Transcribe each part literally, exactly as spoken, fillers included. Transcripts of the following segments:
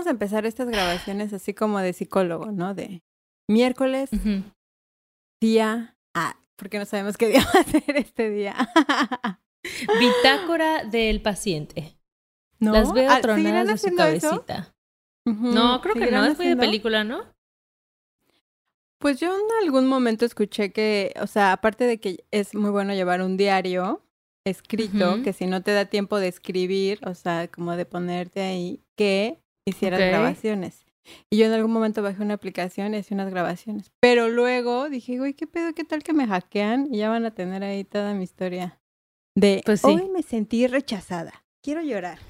a empezar estas grabaciones así como de psicólogo, ¿no? De miércoles, Uh-huh. día... Ah, porque no sabemos qué día va a ser este día. Bitácora del paciente. ¿No? Las veo Ah, tronadas ¿seguirán de su haciendo eso? cabecita. Ujú, No, creo que ¿seguirán no. Es muy de haciendo? película, ¿no? Pues yo en algún momento escuché que, o sea, aparte de que es muy bueno llevar un diario escrito, Ujú. que si no te da tiempo de escribir, o sea, como de ponerte ahí, que hicieras Ok. grabaciones. Y yo en algún momento bajé una aplicación y hice unas grabaciones. Pero luego dije, güey, ¿qué pedo? ¿Qué tal que me hackean? Y ya van a tener ahí toda mi historia de, Pues hoy sí. me sentí rechazada, quiero llorar.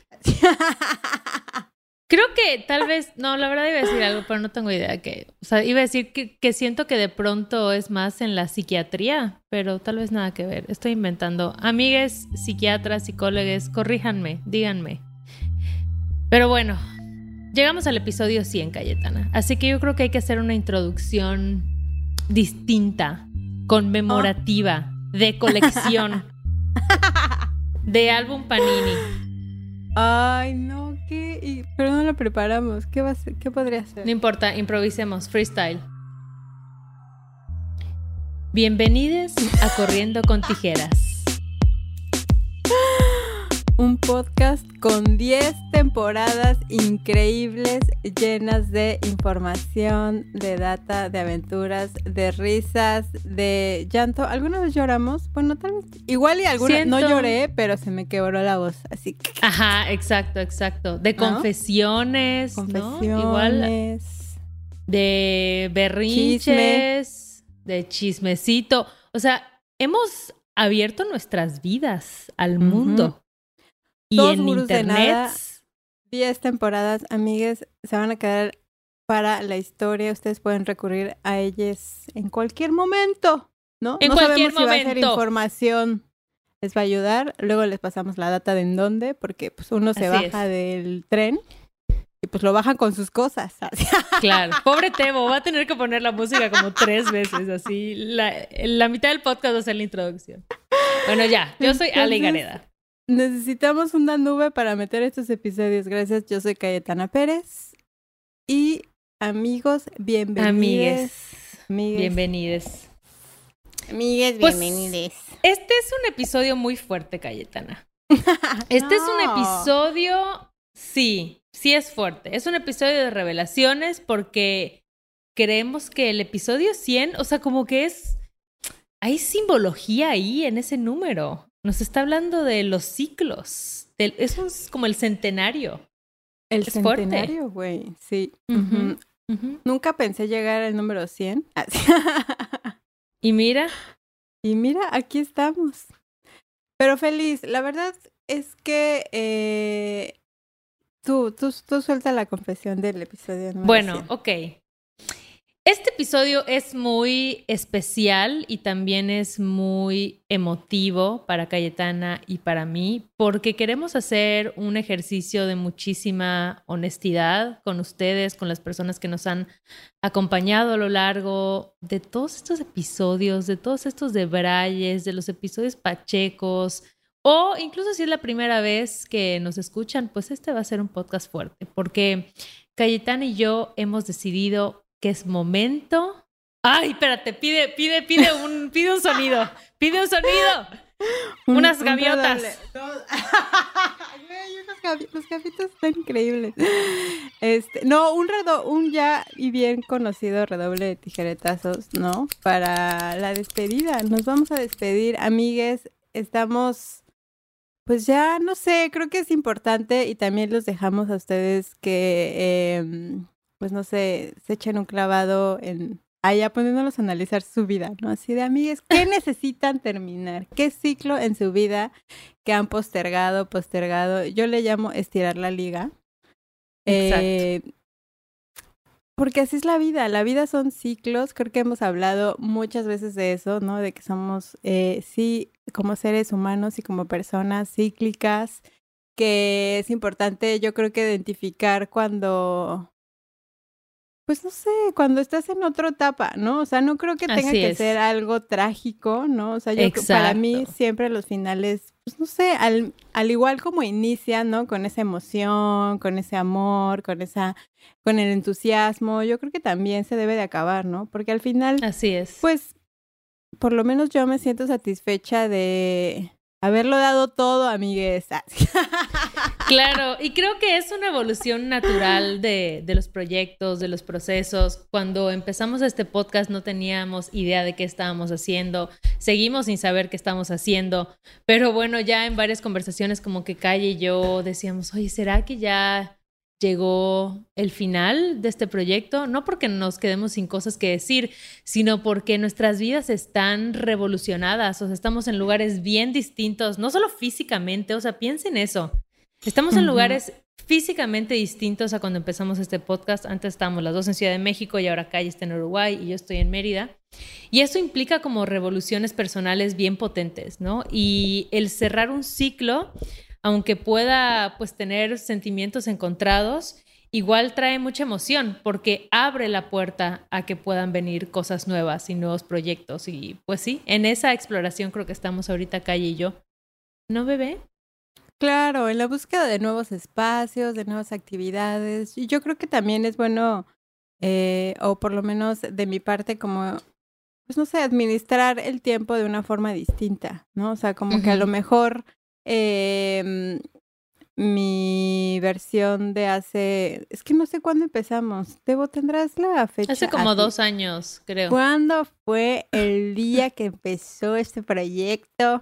Creo que tal vez, no, la verdad iba a decir algo, pero no tengo idea que, o sea, iba a decir que, que siento que de pronto es más en la psiquiatría, pero tal vez nada que ver. Estoy inventando. Amigues, psiquiatras, psicólogos, corríjanme, díganme. Pero bueno, llegamos al episodio cien, Cayetana. Así que yo creo que hay que hacer una introducción distinta, conmemorativa, de colección, de álbum Panini. Ay, no, ¿qué? Y- pero no lo preparamos. ¿Qué va a ser? ¿Qué podría ser? No importa, improvisemos, freestyle. Bienvenidos a Corriendo con Tijeras. Un podcast con diez temporadas increíbles, llenas de información, de data, de aventuras, de risas, de llanto. ¿Alguna vez lloramos? Bueno, tal vez. Igual y alguna. Siento... No lloré, pero se me quebró la voz. Así que. Ajá, exacto, exacto. De ¿No? confesiones, Confesiones. ¿no? Igual de berrinches, Chisme. De chismecito. O sea, hemos abierto nuestras vidas al uh-huh. mundo. Y Dos en gurús internet. De nada, diez temporadas, amigues, se van a quedar para la historia. Ustedes pueden recurrir a ellas en cualquier momento, ¿no? En no cualquier sabemos momento. Si va a ser información. Les va a ayudar. Luego les pasamos la data de en dónde, porque pues uno se Así baja es. del tren y pues lo bajan con sus cosas. Claro. Pobre Tebo, va a tener que poner la música como tres veces, así. La, la mitad del podcast va a ser la introducción. Bueno, ya. Yo soy Ale Gareda. Necesitamos una nube para meter estos episodios. Gracias. Yo soy Cayetana Pérez. Y amigos, bienvenidos. Amigues. Amigues. Bienvenidos. Amigues, pues, bienvenidos. Este es un episodio muy fuerte, Cayetana. Este no. es un episodio, sí, sí es fuerte. Es un episodio de revelaciones porque creemos que el episodio cien, o sea, como que es, hay simbología ahí en ese número. Nos está hablando de los ciclos. De, es un, como el centenario. El es centenario, güey, sí. Uh-huh, uh-huh. Uh-huh. Nunca pensé llegar al número cien. Y mira. Y mira, aquí estamos. Pero feliz, la verdad es que eh, tú, tú, tú suelta la confesión del episodio número Bueno, cien. ok. Este episodio es muy especial y también es muy emotivo para Cayetana y para mí porque queremos hacer un ejercicio de muchísima honestidad con ustedes, con las personas que nos han acompañado a lo largo de todos estos episodios, de todos estos debrayes, de los episodios pachecos o incluso si es la primera vez que nos escuchan, pues este va a ser un podcast fuerte porque Cayetana y yo hemos decidido que es momento. Ay, espérate, pide, pide, pide un, pide un sonido, pide un sonido. Un, Unas un gaviotas. Los gaviotas están increíbles. Este, no, un redo, un ya y bien conocido redoble de tijeretazos, ¿no? Para la despedida. Nos vamos a despedir, amigues. Estamos, pues ya, no sé, creo que es importante y también los dejamos a ustedes que, eh, pues no sé, se echen un clavado en allá poniéndolos a analizar su vida, ¿no? Así de, amigues, ¿qué necesitan terminar? ¿Qué ciclo en su vida que han postergado, postergado? Yo le llamo estirar la liga. Exacto. Eh, porque así es la vida. La vida son ciclos. Creo que hemos hablado muchas veces de eso, ¿no? De que somos, eh, sí, como seres humanos y como personas cíclicas, que es importante, yo creo que identificar cuando... Pues no sé, cuando estás en otra etapa, ¿no? O sea, no creo que tenga Así que es. ser algo trágico, ¿no? O sea, yo Exacto. para mí siempre los finales pues no sé, al, al igual como inicia, ¿no? Con esa emoción, con ese amor, con esa, con el entusiasmo, yo creo que también se debe de acabar, ¿no? Porque al final, Así es. pues, por lo menos yo me siento satisfecha de haberlo dado todo, amigues. Claro, y creo que es una evolución natural de, de los proyectos, de los procesos. Cuando empezamos este podcast no teníamos idea de qué estábamos haciendo, seguimos sin saber qué estamos haciendo, pero bueno, ya en varias conversaciones como que Calle y yo decíamos, oye, ¿será que ya llegó el final de este proyecto? No porque nos quedemos sin cosas que decir, sino porque nuestras vidas están revolucionadas, o sea, estamos en lugares bien distintos, no solo físicamente, o sea, piensen eso. Estamos en lugares físicamente distintos a cuando empezamos este podcast. Antes estábamos las dos en Ciudad de México y ahora Calle está en Uruguay y yo estoy en Mérida. Y eso implica como revoluciones personales bien potentes, ¿no? Y el cerrar un ciclo, aunque pueda pues tener sentimientos encontrados, igual trae mucha emoción porque abre la puerta a que puedan venir cosas nuevas y nuevos proyectos. Y pues sí, en esa exploración creo que estamos ahorita Calle y yo. ¿No, bebé? Claro, en la búsqueda de nuevos espacios, de nuevas actividades. Y yo creo que también es bueno, eh, o por lo menos de mi parte, como, pues no sé, administrar el tiempo de una forma distinta, ¿no? O sea, como uh-huh. que a lo mejor eh, mi versión de hace, es que no sé cuándo empezamos. Debo, ¿tendrás la fecha? Hace como así? dos años, creo. ¿Cuándo fue el día que empezó este proyecto?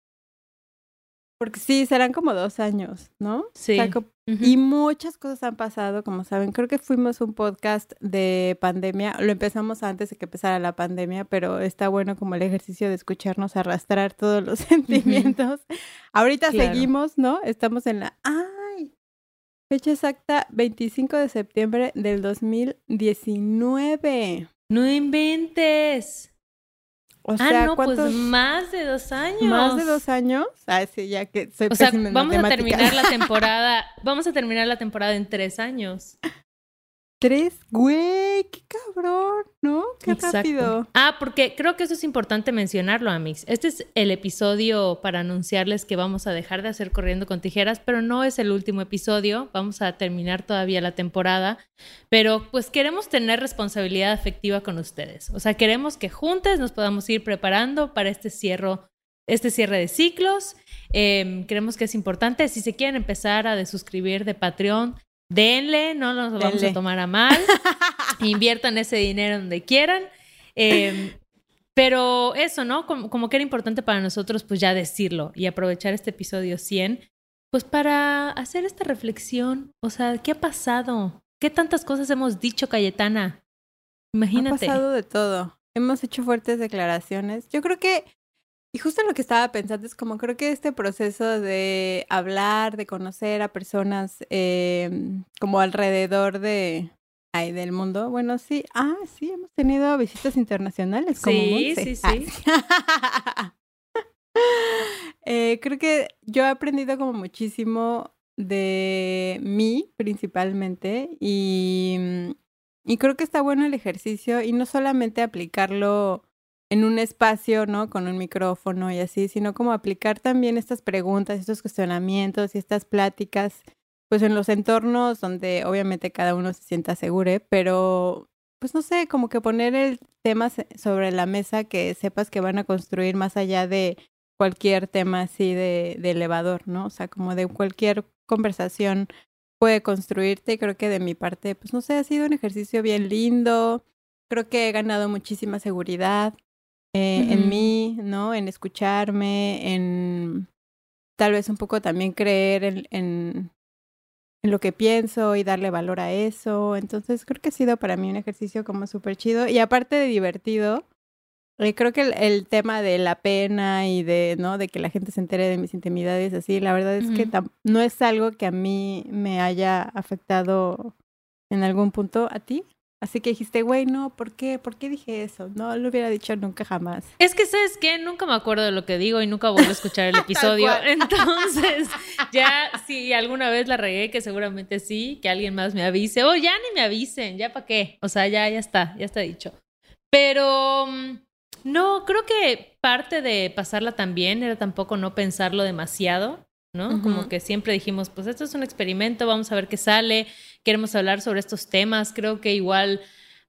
Porque sí, serán como dos años, ¿no? Sí. O sea, co- uh-huh. Y muchas cosas han pasado, como saben. Creo que fuimos un podcast de pandemia. Lo empezamos antes de que empezara la pandemia, pero está bueno como el ejercicio de escucharnos arrastrar todos los sentimientos. Uh-huh. Ahorita claro. seguimos, ¿no? Estamos en la... ¡Ay! Fecha exacta, veinticinco de septiembre del dos mil diecinueve. ¡No inventes! O sea, ah, no, pues más de dos años. ¿Más de dos años? Ah, sí, ya que soy O sea, pésima en vamos a matemáticas. terminar la temporada, vamos a terminar la temporada en tres años. Tres, güey, qué cabrón, ¿no? Qué Exacto. rápido. Ah, porque creo que eso es importante mencionarlo, Amix. Este es el episodio para anunciarles que vamos a dejar de hacer Corriendo con Tijeras, pero no es el último episodio. Vamos a terminar todavía la temporada, pero pues queremos tener responsabilidad afectiva con ustedes. O sea, queremos que juntos nos podamos ir preparando para este cierre, este cierre de ciclos. Eh, creemos que es importante. Si se quieren empezar a desuscribir de Patreon, denle, no nos lo vamos a tomar a mal. Inviertan ese dinero donde quieran. Eh, pero eso, ¿no? Como, como que era importante para nosotros, pues ya decirlo y aprovechar este episodio cien, pues para hacer esta reflexión. O sea, ¿qué ha pasado? ¿Qué tantas cosas hemos dicho, Cayetana? Imagínate. Ha pasado de todo. Hemos hecho fuertes declaraciones. Yo creo que Y justo lo que estaba pensando es como creo que este proceso de hablar, de conocer a personas eh, como alrededor de ay, del mundo, bueno, sí, ah, sí, hemos tenido visitas internacionales como Sí, Monse. sí, sí. Ah, sí. eh, creo que yo he aprendido como muchísimo de mí principalmente y, y creo que está bueno el ejercicio y no solamente aplicarlo en un espacio, ¿no? Con un micrófono y así, sino como aplicar también estas preguntas, estos cuestionamientos y estas pláticas, pues en los entornos donde obviamente cada uno se sienta seguro, pero pues no sé, como que poner el tema sobre la mesa que sepas que van a construir más allá de cualquier tema así de, de elevador, ¿no? O sea, como de cualquier conversación puede construirte y creo que de mi parte, pues no sé, ha sido un ejercicio bien lindo, creo que he ganado muchísima seguridad. Eh, uh-huh. En mí, ¿no? En escucharme, en tal vez un poco también creer en, en, en lo que pienso y darle valor a eso. Entonces creo que ha sido para mí un ejercicio como súper chido. Y aparte de divertido, eh, creo que el, el tema de la pena y de, ¿no? De que la gente se entere de mis intimidades, así, la verdad es uh-huh. que tam- no es algo que a mí me haya afectado en algún punto. ¿A ti? Así que dijiste, güey, no, ¿por qué? ¿Por qué dije eso? No lo hubiera dicho nunca jamás. Es que, ¿sabes qué? Nunca me acuerdo de lo que digo y nunca vuelvo a escuchar el episodio. Entonces, ya si alguna vez la regué, que seguramente sí, que alguien más me avise. O ya ni me avisen, ¿ya para qué? O sea, ya, ya está, ya está dicho. Pero No, creo que parte de pasarla también era tampoco no pensarlo demasiado, ¿no? Uh-huh. Como que siempre dijimos, pues esto es un experimento, vamos a ver qué sale, queremos hablar sobre estos temas. Creo que igual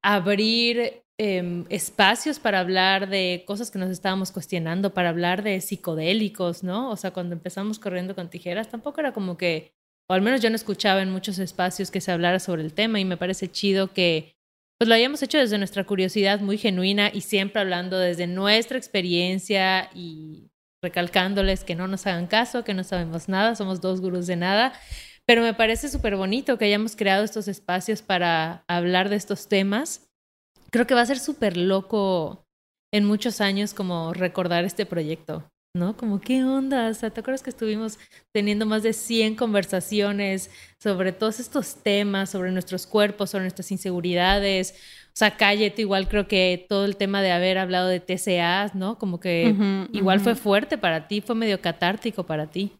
abrir eh, espacios para hablar de cosas que nos estábamos cuestionando, para hablar de psicodélicos, ¿no? O sea, cuando empezamos Corriendo con Tijeras, tampoco era como que, o al menos yo no escuchaba en muchos espacios que se hablara sobre el tema, y me parece chido que pues lo hayamos hecho desde nuestra curiosidad muy genuina y siempre hablando desde nuestra experiencia y recalcándoles que no nos hagan caso, que no sabemos nada, somos dos gurús de nada. Pero me parece súper bonito que hayamos creado estos espacios para hablar de estos temas. Creo que va a ser súper loco en muchos años como recordar este proyecto, ¿no? Como, ¿qué onda? O sea, ¿te acuerdas que estuvimos teniendo más de cien conversaciones sobre todos estos temas, sobre nuestros cuerpos, sobre nuestras inseguridades? O sea, Cállate, igual creo que todo el tema de haber hablado de T C As, ¿no? Como que uh-huh, igual uh-huh. fue fuerte para ti, fue medio catártico para ti.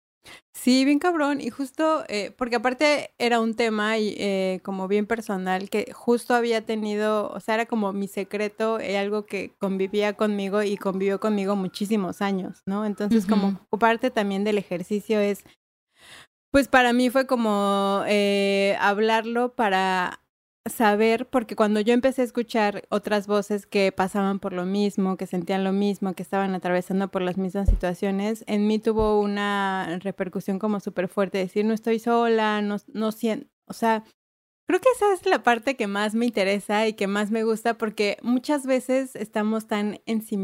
Sí, bien cabrón, y justo, eh, porque aparte era un tema y, eh, como bien personal, que justo había tenido, o sea, era como mi secreto, eh, algo que convivía conmigo y convivió conmigo muchísimos años, ¿no? Entonces, uh-huh. como parte también del ejercicio es, pues para mí fue como eh, hablarlo para saber, porque cuando yo empecé a escuchar otras voces que pasaban por lo mismo, que sentían lo mismo, que estaban atravesando por las mismas situaciones, en mí tuvo una repercusión como súper fuerte, decir, no estoy sola, no, no siento, o sea, creo que esa es la parte que más me interesa y que más me gusta, porque muchas veces estamos tan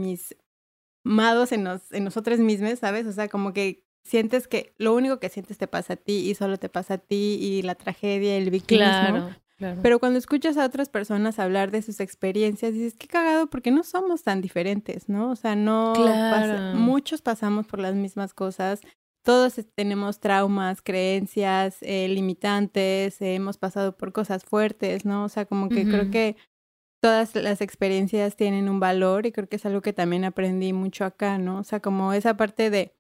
ensimismados en, nos, en nosotros mismos, ¿sabes? O sea, como que sientes que lo único que sientes te pasa a ti y solo te pasa a ti y la tragedia, el victimismo. Claro. Claro. Pero cuando escuchas a otras personas hablar de sus experiencias, dices, qué cagado, porque no somos tan diferentes, ¿no? O sea, no claro. pasa, muchos pasamos por las mismas cosas, todos tenemos traumas, creencias, eh, limitantes, eh, hemos pasado por cosas fuertes, ¿no? O sea, como que uh-huh. creo que todas las experiencias tienen un valor y creo que es algo que también aprendí mucho acá, ¿no? O sea, como esa parte de,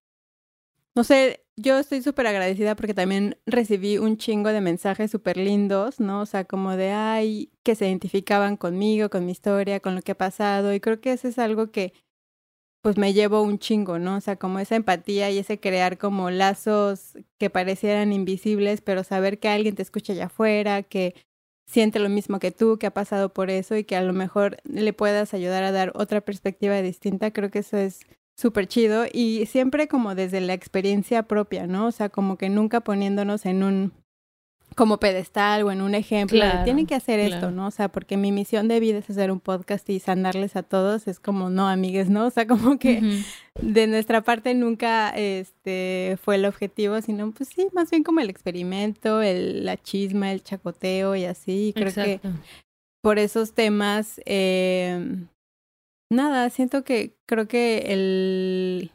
no sé, yo estoy súper agradecida porque también recibí un chingo de mensajes súper lindos, ¿no? O sea, como de, ay, que se identificaban conmigo, con mi historia, con lo que ha pasado. Y creo que eso es algo que, pues, me llevo un chingo, ¿no? O sea, como esa empatía y ese crear como lazos que parecieran invisibles, pero saber que alguien te escucha allá afuera, que siente lo mismo que tú, que ha pasado por eso y que a lo mejor le puedas ayudar a dar otra perspectiva distinta. Creo que eso es súper chido y siempre como desde la experiencia propia, ¿no? O sea, como que nunca poniéndonos en un como pedestal o en un ejemplo claro, de tienen que hacer claro. esto, ¿no? O sea, porque mi misión de vida es hacer un podcast y sanarles a todos, es como, no, amigues, ¿no? O sea, como que uh-huh. de nuestra parte nunca este fue el objetivo, sino pues sí, más bien como el experimento, el, la chisma, el chacoteo y así. Y creo Exacto. que por esos temas... Eh, Nada, siento que creo que el...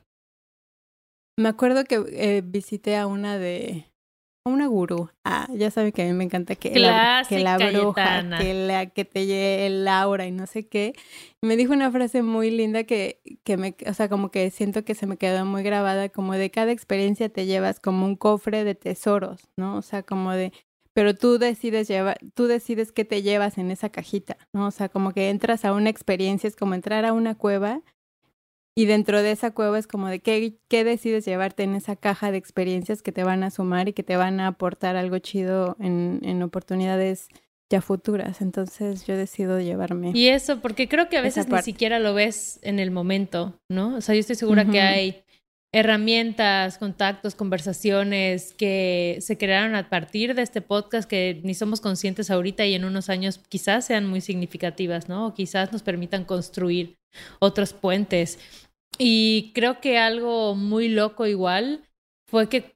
Me acuerdo que eh, visité a una de... a una gurú. Ah, ya saben que a mí me encanta que, la, que la bruja, que, la, que te lleve el aura y no sé qué. Y me dijo una frase muy linda que, que me... O sea, como que siento que se me quedó muy grabada, como de cada experiencia te llevas como un cofre de tesoros, ¿no? O sea, como de... Pero tú decides llevar, tú decides qué te llevas en esa cajita, ¿no? O sea, como que entras a una experiencia, es como entrar a una cueva y dentro de esa cueva es como de qué, qué decides llevarte en esa caja de experiencias que te van a sumar y que te van a aportar algo chido en, en oportunidades ya futuras. Entonces yo decido llevarme. Y eso, porque creo que a veces ni siquiera lo ves en el momento, ¿no? O sea, yo estoy segura uh-huh. que hay herramientas, contactos, conversaciones que se crearon a partir de este podcast que ni somos conscientes ahorita y en unos años quizás sean muy significativas, ¿no? O quizás nos permitan construir otros puentes. Y creo que algo muy loco igual fue que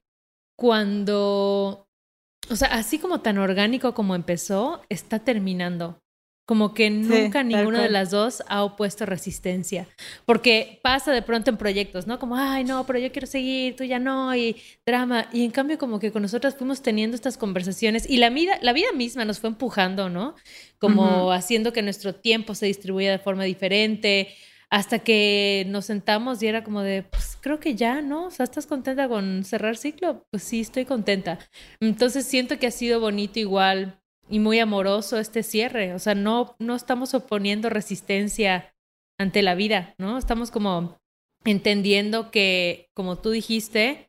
cuando, o sea, así como tan orgánico como empezó, está terminando. Como que nunca sí, ninguna de las dos ha opuesto resistencia. Porque pasa de pronto en proyectos, ¿no? Como, ay, no, pero yo quiero seguir, tú ya no, y drama. Y en cambio como que con nosotras fuimos teniendo estas conversaciones y la vida, la vida misma nos fue empujando, ¿no? Como uh-huh. haciendo que nuestro tiempo se distribuya de forma diferente, hasta que nos sentamos y era como de, pues creo que ya, ¿no? O sea, ¿estás contenta con cerrar ciclo? Pues sí, estoy contenta. Entonces siento que ha sido bonito igual y muy amoroso este cierre. O sea, no, no estamos oponiendo resistencia ante la vida, ¿no? Estamos como entendiendo que, como tú dijiste,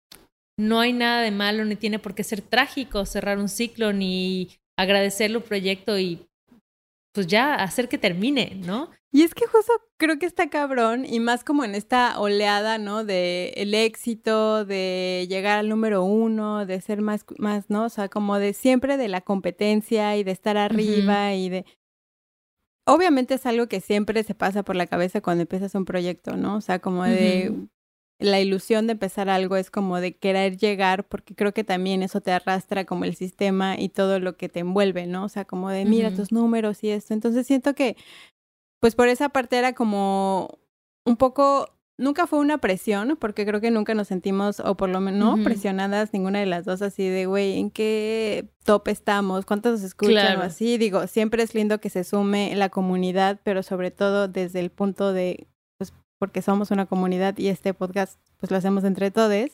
no hay nada de malo, ni tiene por qué ser trágico cerrar un ciclo, ni agradecerle un proyecto y pues ya hacer que termine, ¿no? Y es que justo creo que está cabrón, y más como en esta oleada, ¿no? De el éxito, de llegar al número uno, de ser más, más, ¿no? O sea, como de siempre de la competencia y de estar arriba uh-huh. y de... Obviamente es algo que siempre se pasa por la cabeza cuando empiezas un proyecto, ¿no? O sea, como de... Uh-huh. La ilusión de empezar algo es como de querer llegar, porque creo que también eso te arrastra como el sistema y todo lo que te envuelve, ¿no? O sea, como de mira uh-huh. tus números y esto. Entonces siento que, pues por esa parte era como un poco, nunca fue una presión, porque creo que nunca nos sentimos, o por lo menos no uh-huh. presionadas ninguna de las dos, así de, güey, ¿en qué top estamos? ¿Cuántos nos escuchan? Claro. O así, digo, siempre es lindo que se sume la comunidad, pero sobre todo desde el punto de... porque somos una comunidad y este podcast pues lo hacemos entre todos,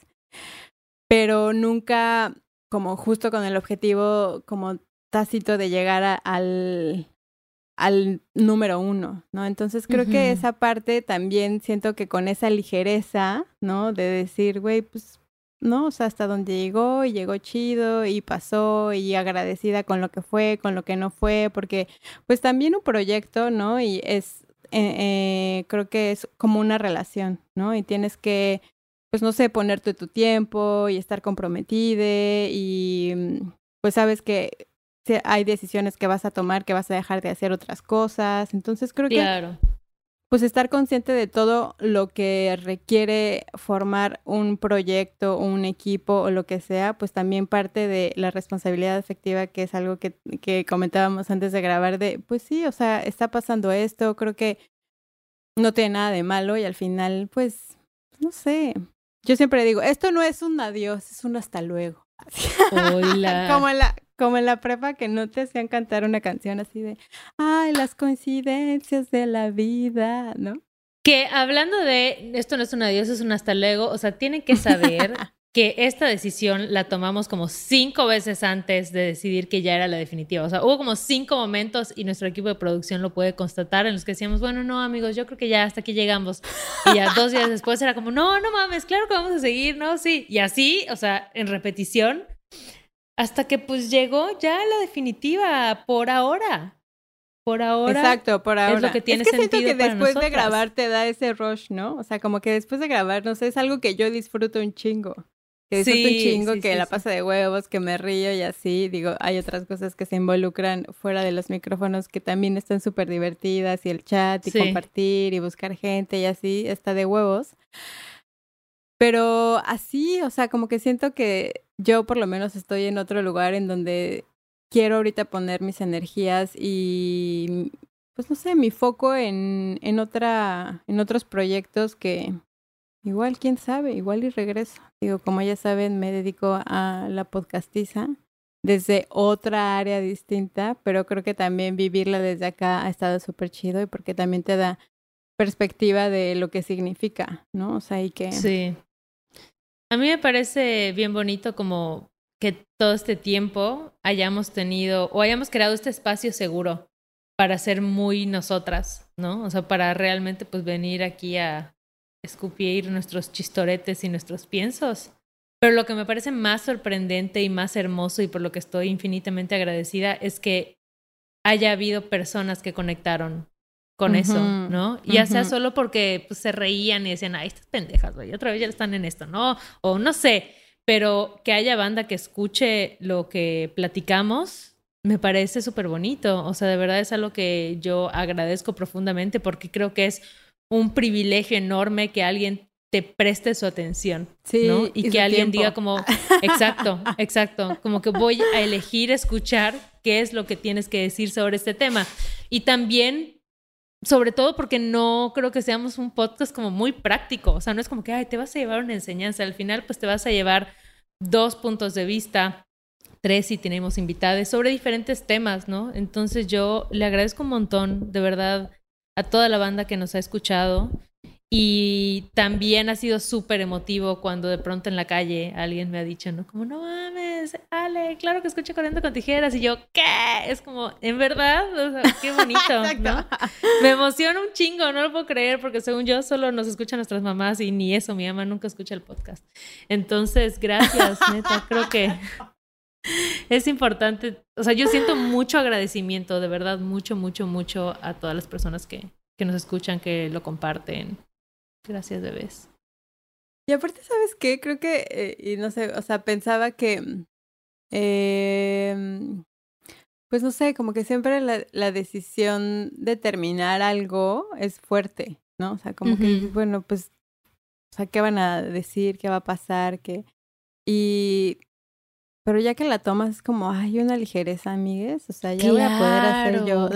pero nunca como justo con el objetivo como tácito de llegar a, al, al número uno, ¿no? Entonces creo uh-huh. que esa parte también siento que con esa ligereza, ¿no? De decir, güey, pues, ¿no? O sea, hasta donde llegó y llegó chido y pasó y agradecida con lo que fue, con lo que no fue, porque pues también un proyecto, ¿no? Y es... Eh, eh, creo que es como una relación, ¿no? Y tienes que, pues no sé, ponerte tu tiempo y estar comprometida y pues sabes que hay decisiones que vas a tomar, que vas a dejar de hacer otras cosas. Entonces creo claro. que pues estar consciente de todo lo que requiere formar un proyecto, un equipo o lo que sea, pues también parte de la responsabilidad afectiva, que es algo que, que comentábamos antes de grabar, de pues sí, o sea, está pasando esto, creo que no tiene nada de malo y al final, pues, no sé. Yo siempre digo, esto no es un adiós, es un hasta luego. Hola. Como en la... Como en la prepa que no te hacían cantar una canción así de, ay, las coincidencias de la vida, ¿no? Que hablando de, esto no es un adiós, es un hasta luego, o sea, tienen que saber que esta decisión la tomamos como cinco veces antes de decidir que ya era la definitiva. O sea, hubo como cinco momentos y nuestro equipo de producción lo puede constatar en los que decíamos, bueno, no, amigos, yo creo que ya hasta aquí llegamos. Y ya dos días después era como, no, no mames, claro que vamos a seguir, ¿no? Sí. Y así, o sea, en repetición, hasta que pues llegó ya la definitiva por ahora. Por ahora. Exacto, por ahora. Es lo que tiene es que sentido siento que para después nosotras. de grabar te da ese rush, ¿no? O sea, como que después de grabar, no sé, es algo que yo disfruto un chingo. Que disfruto sí, un chingo, sí, que sí, la sí. pasa de huevos, que me río y así. Digo, hay otras cosas que se involucran fuera de los micrófonos que también están súper divertidas, y el chat, y sí. compartir, y buscar gente, y así, está de huevos. Pero así, o sea, como que siento que yo por lo menos estoy en otro lugar en donde quiero ahorita poner mis energías y, pues no sé, mi foco en, en otra, en otros proyectos que igual, quién sabe, igual y regreso. Digo, como ya saben, me dedico a la podcastiza desde otra área distinta, pero creo que también vivirla desde acá ha estado súper chido y porque también te da perspectiva de lo que significa, ¿no? O sea, y que... Sí. A mí me parece bien bonito como que todo este tiempo hayamos tenido o hayamos creado este espacio seguro para ser muy nosotras, ¿no? O sea, para realmente pues venir aquí a escupir nuestros chistoretes y nuestros piensos. Pero lo que me parece más sorprendente y más hermoso y por lo que estoy infinitamente agradecida es que haya habido personas que conectaron con uh-huh, eso, ¿no? Uh-huh. Ya sea solo porque pues, se reían y decían, ay, estas pendejas, güey, otra vez ya están en esto, ¿no? O no sé, pero que haya banda que escuche lo que platicamos, me parece súper bonito. O sea, de verdad es algo que yo agradezco profundamente porque creo que es un privilegio enorme que alguien te preste su atención, sí, ¿no? Y, y que alguien tiempo. diga como, exacto, exacto, como que voy a elegir escuchar qué es lo que tienes que decir sobre este tema. Y también... sobre todo porque no creo que seamos un podcast como muy práctico. O sea, no es como que, ay, te vas a llevar una enseñanza. Al final, pues te vas a llevar dos puntos de vista, tres si tenemos invitados, sobre diferentes temas, ¿no? Entonces yo le agradezco un montón, de verdad, a toda la banda que nos ha escuchado Y también ha sido súper emotivo cuando de pronto en la calle alguien me ha dicho, ¿no? Como, no mames, Ale, claro que escucho Corriendo con Tijeras. Y yo, ¿qué? Es como, ¿en verdad? O sea, qué bonito, ¿no? Me emociona un chingo, no lo puedo creer, porque según yo solo nos escuchan nuestras mamás y ni eso, mi mamá nunca escucha el podcast. Entonces, gracias, neta, creo que es importante. O sea, yo siento mucho agradecimiento, de verdad, mucho, mucho, mucho a todas las personas que, que nos escuchan, que lo comparten. Gracias, bebés. Y aparte, ¿sabes qué? Creo que, eh, y no sé, o sea, pensaba que, eh, pues no sé, como que siempre la, la decisión de terminar algo es fuerte, ¿no? O sea, como uh-huh. que, bueno, pues, o sea, ¿qué van a decir? ¿Qué va a pasar? ¿Qué? Y, pero ya que la tomas es como, hay una ligereza, amigues, o sea, ya claro. voy a poder hacer yo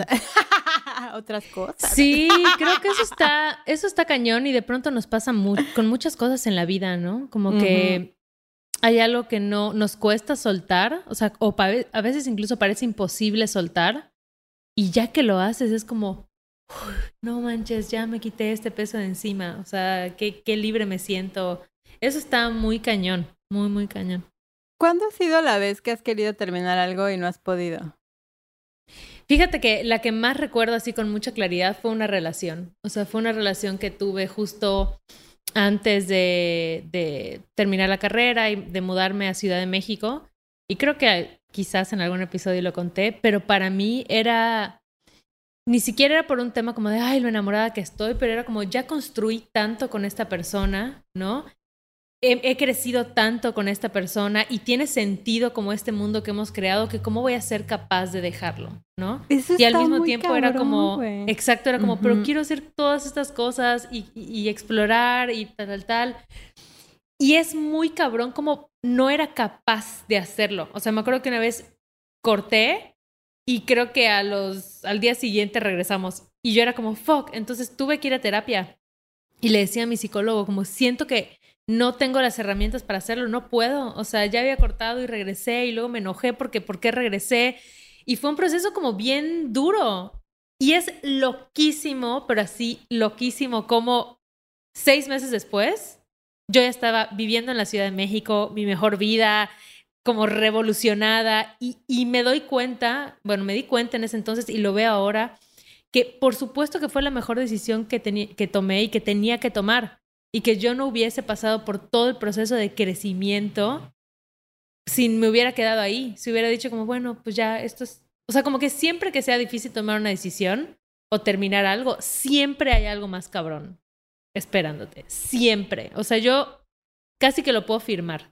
otras cosas. Sí, creo que eso está, eso está cañón y de pronto nos pasa mu- con muchas cosas en la vida, ¿no? Como uh-huh. que hay algo que no nos cuesta soltar, o sea, o pa- a veces incluso parece imposible soltar y ya que lo haces es como, no manches, ya me quité este peso de encima, o sea, qué, qué libre me siento. Eso está muy cañón, muy, muy cañón. ¿Cuándo ha sido la vez que has querido terminar algo y no has podido? Fíjate que la que más recuerdo así con mucha claridad fue una relación. O sea, fue una relación que tuve justo antes de, de terminar la carrera y de mudarme a Ciudad de México. Y creo que quizás en algún episodio lo conté, pero para mí era... Ni siquiera era por un tema como de, ay, lo enamorada que estoy, pero era como, ya construí tanto con esta persona, ¿no? He, he crecido tanto con esta persona y tiene sentido como este mundo que hemos creado que cómo voy a ser capaz de dejarlo, ¿no? Eso y al mismo muy tiempo cabrón, era como, wey. exacto, era como, uh-huh. pero quiero hacer todas estas cosas y, y, y explorar y tal, tal, tal. Y es muy cabrón como no era capaz de hacerlo. O sea, me acuerdo que una vez corté y creo que a los, al día siguiente regresamos. Y yo era como, fuck. Entonces tuve que ir a terapia. Y le decía a mi psicólogo, como siento que no tengo las herramientas para hacerlo, no puedo. O sea, ya había cortado y regresé y luego me enojé porque ¿por qué regresé? Y fue un proceso como bien duro. Y es loquísimo, pero así loquísimo, como seis meses después, yo ya estaba viviendo en la Ciudad de México, mi mejor vida, como revolucionada. Y, y me doy cuenta, bueno, me di cuenta en ese entonces y lo veo ahora, que por supuesto que fue la mejor decisión que, teni- que tomé y que tenía que tomar. Y que yo no hubiese pasado por todo el proceso de crecimiento si me hubiera quedado ahí. Si hubiera dicho como, bueno, pues ya esto es... O sea, como que siempre que sea difícil tomar una decisión o terminar algo, siempre hay algo más cabrón esperándote. Siempre. O sea, yo casi que lo puedo firmar.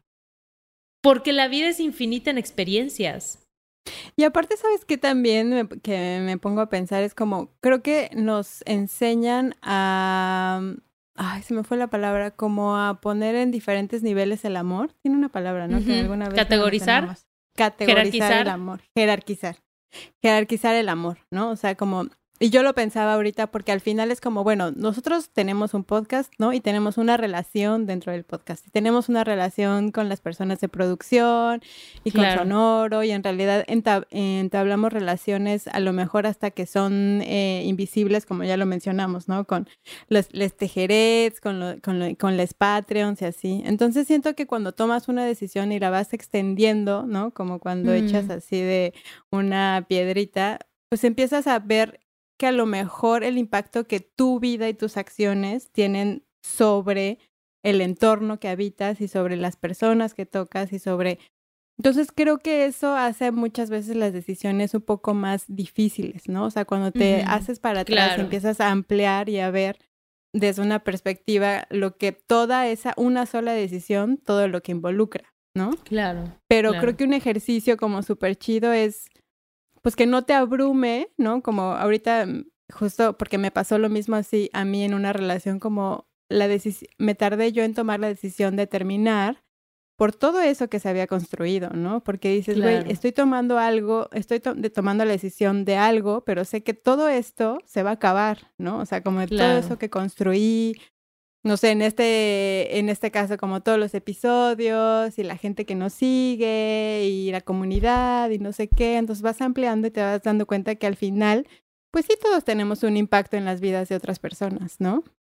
Porque la vida es infinita en experiencias. Y aparte, ¿sabes qué también me, que me pongo a pensar? Es como, creo que nos enseñan a... Ay, se me fue la palabra, como a poner en diferentes niveles el amor. Tiene una palabra, ¿no? Uh-huh. Que alguna vez categorizar. Categorizar jerarquizar. el amor. Jerarquizar. Jerarquizar el amor, ¿no? O sea, como... Y yo lo pensaba ahorita porque al final es como, bueno, nosotros tenemos un podcast, ¿no? Y tenemos una relación dentro del podcast. Y tenemos una relación con las personas de producción y claro. con Sonoro. Y en realidad entab- entablamos relaciones a lo mejor hasta que son eh, invisibles, como ya lo mencionamos, ¿no? Con los, les tejerets, con, lo, con, lo, con les Patreons y así. Entonces siento que cuando tomas una decisión y la vas extendiendo, ¿no? Como cuando mm. echas así de una piedrita, pues empiezas a ver que a lo mejor el impacto que tu vida y tus acciones tienen sobre el entorno que habitas y sobre las personas que tocas y sobre... Entonces creo que eso hace muchas veces las decisiones un poco más difíciles, ¿no? O sea, cuando te uh-huh. haces para atrás, claro. empiezas a ampliar y a ver desde una perspectiva lo que toda esa, una sola decisión, todo lo que involucra, ¿no? Claro. Pero claro. creo que un ejercicio como súper chido es... pues que no te abrume, ¿no? Como ahorita, justo porque me pasó lo mismo así a mí en una relación, como la decisión, me tardé yo en tomar la decisión de terminar por todo eso que se había construido, ¿no? Porque dices, güey, claro. estoy tomando algo, estoy to- de, tomando la decisión de algo, pero sé que todo esto se va a acabar, ¿no? O sea, como claro. todo eso que construí, no sé, en este, en este caso, como todos los episodios y la gente que nos sigue y la comunidad y no sé qué, entonces vas ampliando y te vas dando cuenta que al final, pues sí todos tenemos un impacto en las vidas de otras personas, ¿no?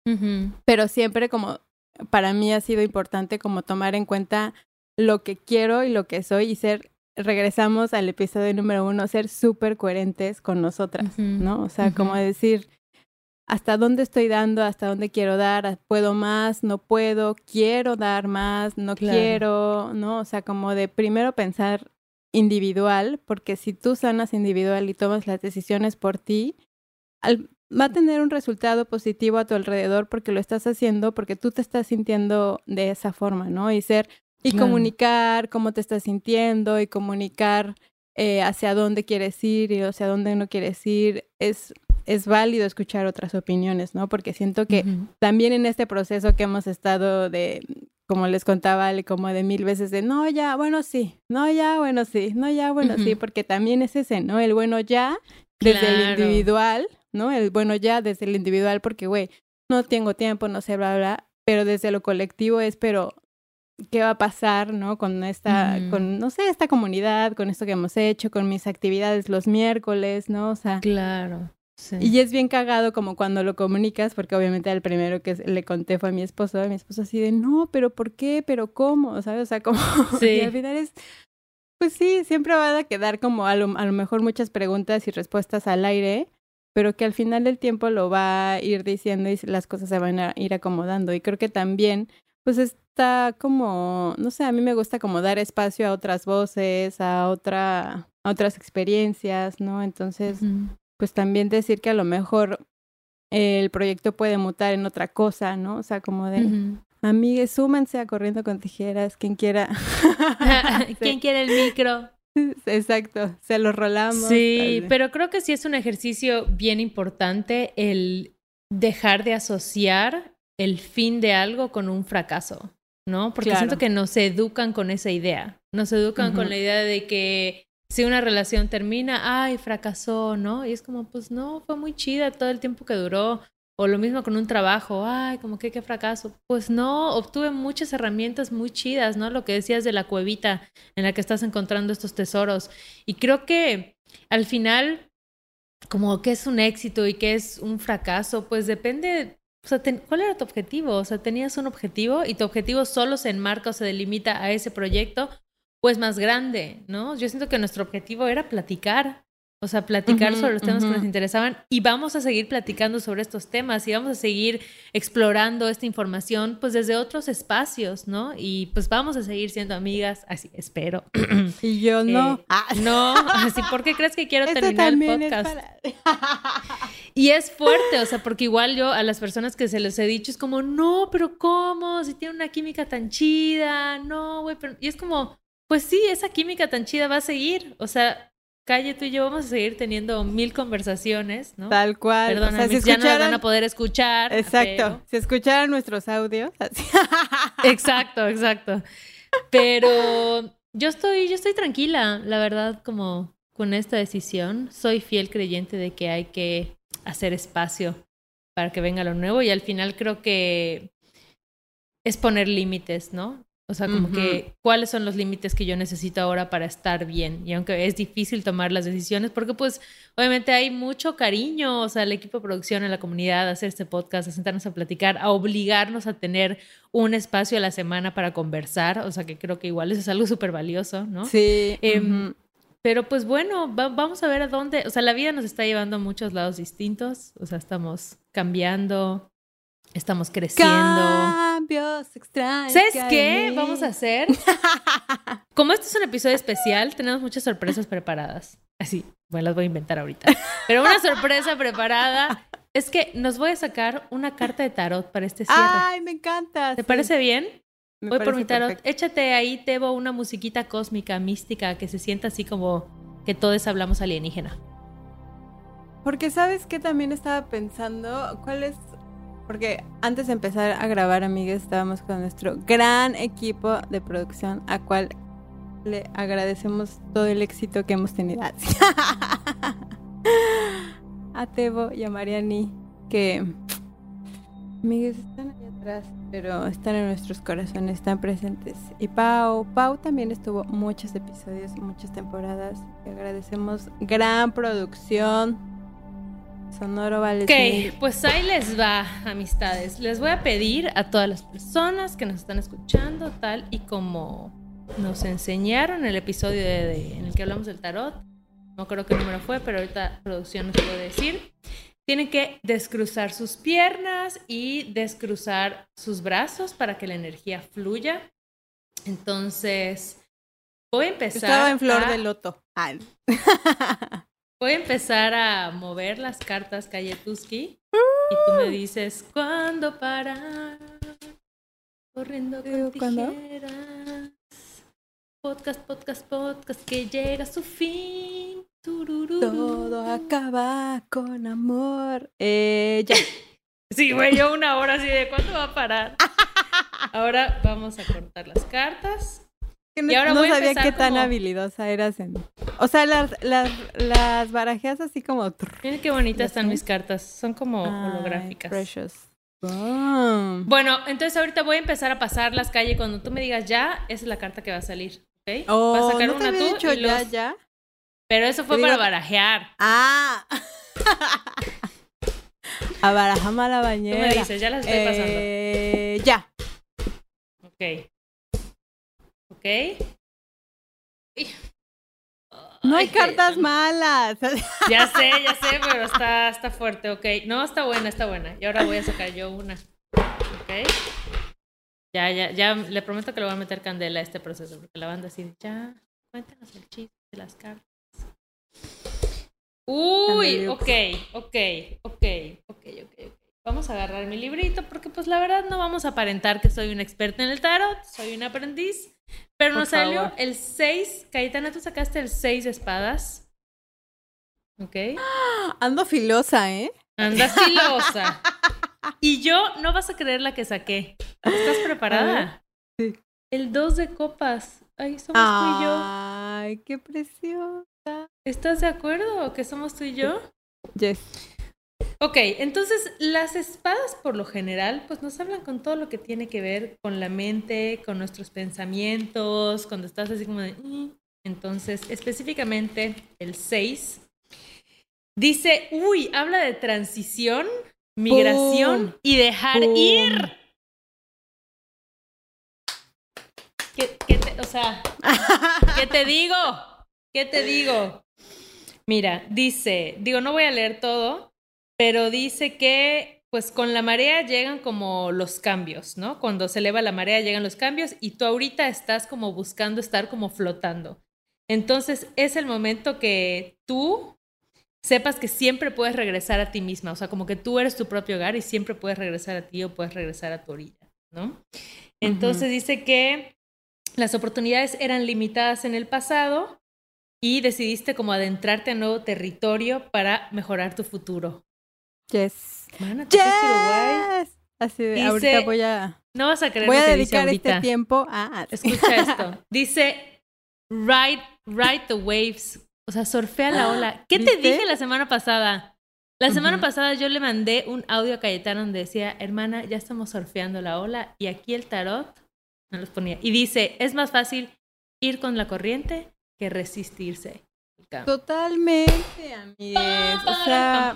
Uh-huh. Pero siempre como, para mí ha sido importante como tomar en cuenta lo que quiero y lo que soy y ser, regresamos al episodio número uno, ser súper coherentes con nosotras, uh-huh. ¿no? O sea, uh-huh. como decir, hasta dónde estoy dando, hasta dónde quiero dar, puedo más, no puedo, quiero dar más, no claro. quiero, ¿no? O sea, como de primero pensar individual, porque si tú sanas individual y tomas las decisiones por ti, al, va a tener un resultado positivo a tu alrededor porque lo estás haciendo, porque tú te estás sintiendo de esa forma, ¿no? Y ser, y claro. comunicar cómo te estás sintiendo y comunicar eh, hacia dónde quieres ir y hacia dónde no quieres ir, es... es válido escuchar otras opiniones, ¿no? Porque siento que uh-huh. también en este proceso que hemos estado de, como les contaba, como de mil veces de, no, ya, bueno, sí, no, ya, bueno, sí, no, ya, bueno, uh-huh. sí, porque también es ese, ¿no? El bueno ya desde claro. el individual, ¿no? El bueno ya desde el individual porque, güey, no tengo tiempo, no sé, bla, bla, pero desde lo colectivo es, pero, ¿qué va a pasar, no? Con esta, uh-huh. con, no sé, esta comunidad, con esto que hemos hecho, con mis actividades los miércoles, ¿no? O sea... Claro. Sí. Y es bien cagado como cuando lo comunicas, porque obviamente el primero que le conté fue a mi esposo, a mi esposo así de, no, pero ¿por qué? ¿Pero cómo? ¿Sabes? O sea, como... Sí. Y al final es, pues sí, siempre van a quedar como a lo, a lo mejor muchas preguntas y respuestas al aire, pero que al final del tiempo lo va a ir diciendo y las cosas se van a ir acomodando. Y creo que también, pues está como, no sé, a mí me gusta como dar espacio a otras voces, a, otra, a otras experiencias, ¿no? Entonces... Uh-huh. pues también decir que a lo mejor el proyecto puede mutar en otra cosa, ¿no? O sea, como de, uh-huh. amigues, súmense a Corriendo con Tijeras, quien quiera. Quien quiera el micro. Exacto, se lo rolamos. Sí, así. Pero creo que sí es un ejercicio bien importante el dejar de asociar el fin de algo con un fracaso, ¿no? Porque claro. siento que nos educan con esa idea. Nos educan uh-huh. con la idea de que si una relación termina, ay, fracasó, ¿no? Y es como, pues no, fue muy chida todo el tiempo que duró. O lo mismo con un trabajo, ay, como que qué fracaso. Pues no, obtuve muchas herramientas muy chidas, ¿no? Lo que decías de la cuevita en la que estás encontrando estos tesoros. Y creo que al final, como que es un éxito y que es un fracaso, pues depende, o sea, ten, ¿cuál era tu objetivo? O sea, tenías un objetivo y tu objetivo solo se enmarca o se delimita a ese proyecto, pues más grande, ¿no? Yo siento que nuestro objetivo era platicar, o sea, platicar uh-huh, sobre los temas uh-huh. que nos interesaban y vamos a seguir platicando sobre estos temas y vamos a seguir explorando esta información pues desde otros espacios, ¿no? Y pues vamos a seguir siendo amigas, así espero. Y yo no. Eh, ah. No, así, ¿por qué crees que quiero Esto terminar el podcast? Es para... Y es fuerte, o sea, porque igual yo a las personas que se les he dicho es como, no, pero ¿cómo? Si tiene una química tan chida, no, güey, pero... Y es como... Pues sí, esa química tan chida va a seguir. O sea, Calle, tú y yo vamos a seguir teniendo mil conversaciones, ¿no? Tal cual. Perdona, o sea, si escucharan... ya no las van a poder escuchar. Exacto. Pero... Si escucharan nuestros audios. Así. Exacto, exacto. Pero yo estoy, yo estoy tranquila, la verdad, como con esta decisión. Soy fiel creyente de que hay que hacer espacio para que venga lo nuevo y al final creo que es poner límites, ¿no? O sea, como uh-huh. que cuáles son los límites que yo necesito ahora para estar bien. Y aunque es difícil tomar las decisiones, porque pues obviamente hay mucho cariño, o sea, el equipo de producción, en la comunidad, a hacer este podcast, a sentarnos a platicar, a obligarnos a tener un espacio a la semana para conversar. O sea, que creo que igual eso es algo súper valioso, ¿no? Sí. Eh, uh-huh. Pero pues bueno, va, vamos a ver a dónde... O sea, la vida nos está llevando a muchos lados distintos. O sea, estamos cambiando... Estamos creciendo. Cambios extraños. ¿Sabes qué vamos a hacer? Como este es un episodio especial, tenemos muchas sorpresas preparadas. Así, bueno, las voy a inventar ahorita. Pero una sorpresa preparada es que nos voy a sacar una carta de tarot para este cierre. ¡Ay, me encanta! ¿Te sí. parece bien? Me voy parece por mi tarot. Perfecto. Échate ahí, Tebo, una musiquita cósmica, mística, que se sienta así como que todos hablamos alienígena. Porque ¿sabes qué? También estaba pensando, ¿cuál es...? Porque antes de empezar a grabar, amigas, estábamos con nuestro gran equipo de producción, a cual le agradecemos todo el éxito que hemos tenido. A Tebo y a Mariani, que, amigas, están allá atrás, pero están en nuestros corazones, están presentes. Y Pau, Pau también estuvo muchos episodios, muchas temporadas. Le agradecemos gran producción. Sonoro vale. Ok, pues ahí les va, amistades. Les voy a pedir a todas las personas que nos están escuchando, tal y como nos enseñaron en el episodio de, de, en el que hablamos del tarot, no creo qué número fue, pero ahorita producción nos puede decir, tienen que descruzar sus piernas y descruzar sus brazos para que la energía fluya. Entonces, voy a empezar. Estaba en flor a... de loto. Ah. Voy a empezar a mover las cartas Cayetuski uh, y tú me dices, ¿cuándo parar? Corriendo con tijeras. Podcast, podcast, podcast, que llega a su fin. Turururu. Todo acaba con amor. Eh, ya. Sí, güey, yo una hora así de ¿cuándo va a parar? Ahora vamos a cortar las cartas. No, y ahora no voy a sabía qué como... tan habilidosa eras en... O sea, las, las, las barajeas así como... Miren qué bonitas están mis cartas. Son como Ay, holográficas. Precious. Oh. Bueno, entonces ahorita voy a empezar a pasar las calles. Cuando tú me digas ya, esa es la carta que va a salir. ¿Okay? Oh, vas a sacar ¿no una te tú dicho y los... ya, ya? Pero eso fue te para digo... barajear. Ah. A barajama la bañera. Tú me dices, ya las estoy eh, pasando. Ya. Ok. Ok. No hay Ay, cartas no. malas. Ya sé, ya sé, pero está, está fuerte, ok. No, está buena, está buena. Y ahora voy a sacar yo una. Ok. Ya, ya, ya, le prometo que le voy a meter candela a este proceso, porque la banda así, ya, cuéntanos el chiste de las cartas. Uy, ok, ok, ok, ok, ok. Vamos a agarrar mi librito, porque pues la verdad no vamos a aparentar que soy una experta en el tarot, soy un aprendiz. Pero nos salió favor. El seis. Cayetana, tú sacaste el seis de espadas. ¿Ok? Ando filosa, ¿eh? Andas filosa. Y yo, no vas a creer la que saqué. ¿Estás preparada? Sí. El dos de copas. Ay, somos Ay, tú y yo. Ay, qué preciosa. ¿Estás de acuerdo que somos tú y yo? Yes. Ok, entonces las espadas por lo general pues nos hablan con todo lo que tiene que ver con la mente, con nuestros pensamientos, cuando estás así como de... Mm. Entonces, específicamente el seis dice, uy, habla de transición, migración Boom. y dejar Boom. ir. ¿Qué, qué te, o sea, ¿qué te digo? ¿Qué te digo? Mira, dice, digo, no voy a leer todo, pero dice que pues con la marea llegan como los cambios, ¿no? Cuando se eleva la marea llegan los cambios y tú ahorita estás como buscando estar como flotando. Entonces es el momento que tú sepas que siempre puedes regresar a ti misma, o sea, como que tú eres tu propio hogar y siempre puedes regresar a ti o puedes regresar a tu orilla, ¿no? Entonces uh-huh. dice que las oportunidades eran limitadas en el pasado y decidiste como adentrarte a nuevo territorio para mejorar tu futuro. Yes. Mana, yes. Así de, dice, ahorita voy a... No vas a creer voy lo a que dice dedicar ahorita. este tiempo a... Escucha esto. Dice, ride, ride the waves. O sea, surfea la ola. ¿Qué ¿Viste? te dije la semana pasada? La semana uh-huh. pasada yo le mandé un audio a Cayetana donde decía, hermana, ya estamos surfeando la ola. Y aquí el tarot no los ponía. Y dice, es más fácil ir con la corriente que resistirse. Totalmente, amigues. O sea,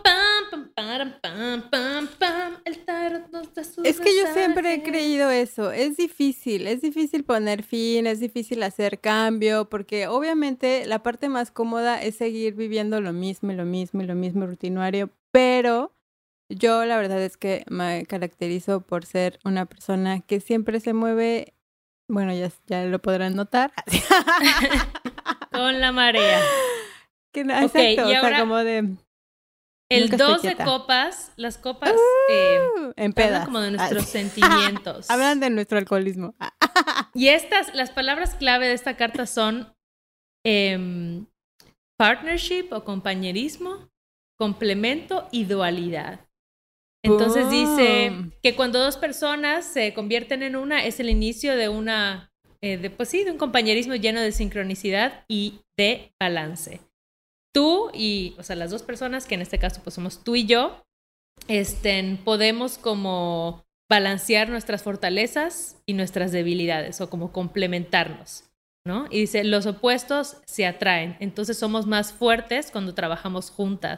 el tarot nos da sus es que yo siempre he creído eso. Es difícil, es difícil poner fin, es difícil hacer cambio, porque obviamente la parte más cómoda es seguir viviendo lo mismo y lo mismo y lo mismo rutinario, pero yo la verdad es que me caracterizo por ser una persona que siempre se mueve, bueno, ya, ya lo podrán notar. Con la marea. Que no, exacto, okay, y o ahora, sea, como de... El dos de copas, las copas uh, eh, en pedas. Hablan como de nuestros ah, sentimientos. Hablan de nuestro alcoholismo. Y estas, las palabras clave de esta carta son eh, partnership o compañerismo, complemento y dualidad. Entonces oh. dice que cuando dos personas se convierten en una, es el inicio de una, eh, de, pues sí, de un compañerismo lleno de sincronicidad y de balance. Tú y, o sea, las dos personas, que en este caso pues somos tú y yo, este, podemos como balancear nuestras fortalezas y nuestras debilidades o como complementarnos, ¿no? Y dice, los opuestos se atraen, entonces somos más fuertes cuando trabajamos juntas.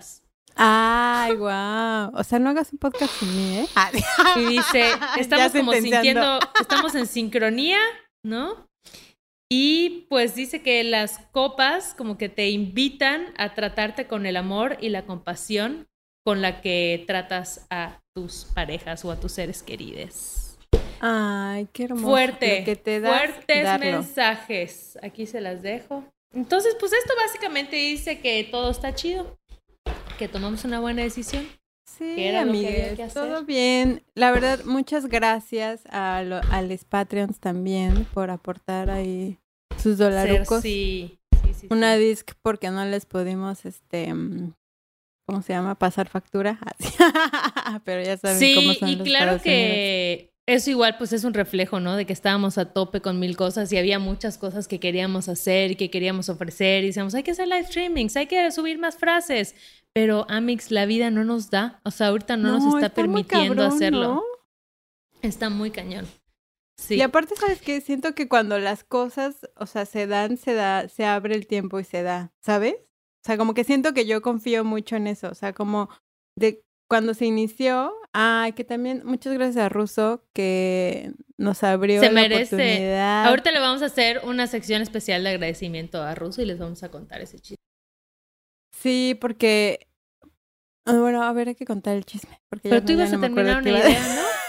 Ay, wow. O sea, no hagas un podcast sin mí, ¿eh? Y dice, estamos como sentenciando. sintiendo, estamos en sincronía, ¿no? Y pues dice que las copas como que te invitan a tratarte con el amor y la compasión con la que tratas a tus parejas o a tus seres queridos. Ay, qué hermoso. Fuerte, Lo que te das, fuertes darlo. mensajes. Aquí se las dejo. Entonces, pues esto básicamente dice que todo está chido, que tomamos una buena decisión. Sí, que era lo que había amigues, que hacer. todo bien. La verdad, muchas gracias a, lo, a los Patreons también por aportar ahí sus dolarucos. Sí, sí, sí, Una sí. disc porque no les pudimos, este, ¿cómo se llama? Pasar factura. Pero ya saben Sí, cómo son y los claro Estados Unidos. que eso igual pues es un reflejo, ¿no? De que estábamos a tope con mil cosas y había muchas cosas que queríamos hacer y que queríamos ofrecer y decíamos, hay que hacer live streamings, hay que subir más frases, pero Amix, la vida no nos da, o sea, ahorita no, nos está, está muy permitiendo cabrón, hacerlo. ¿no? Está muy cañón. Sí. Y aparte, ¿sabes qué? Siento que cuando las cosas, o sea, se dan, se da, se abre el tiempo y se da, ¿sabes? O sea, como que siento que yo confío mucho en eso, o sea, como de cuando se inició, ay, que también muchas gracias a Russo que nos abrió Se la merece. oportunidad. Ahorita le vamos a hacer una sección especial de agradecimiento a Russo y les vamos a contar ese chisme. Sí, porque bueno, a ver, hay que contar el chisme. Porque Pero ya tú no, ibas ya a no me terminar acuerdo una qué iba a idea, ¿no?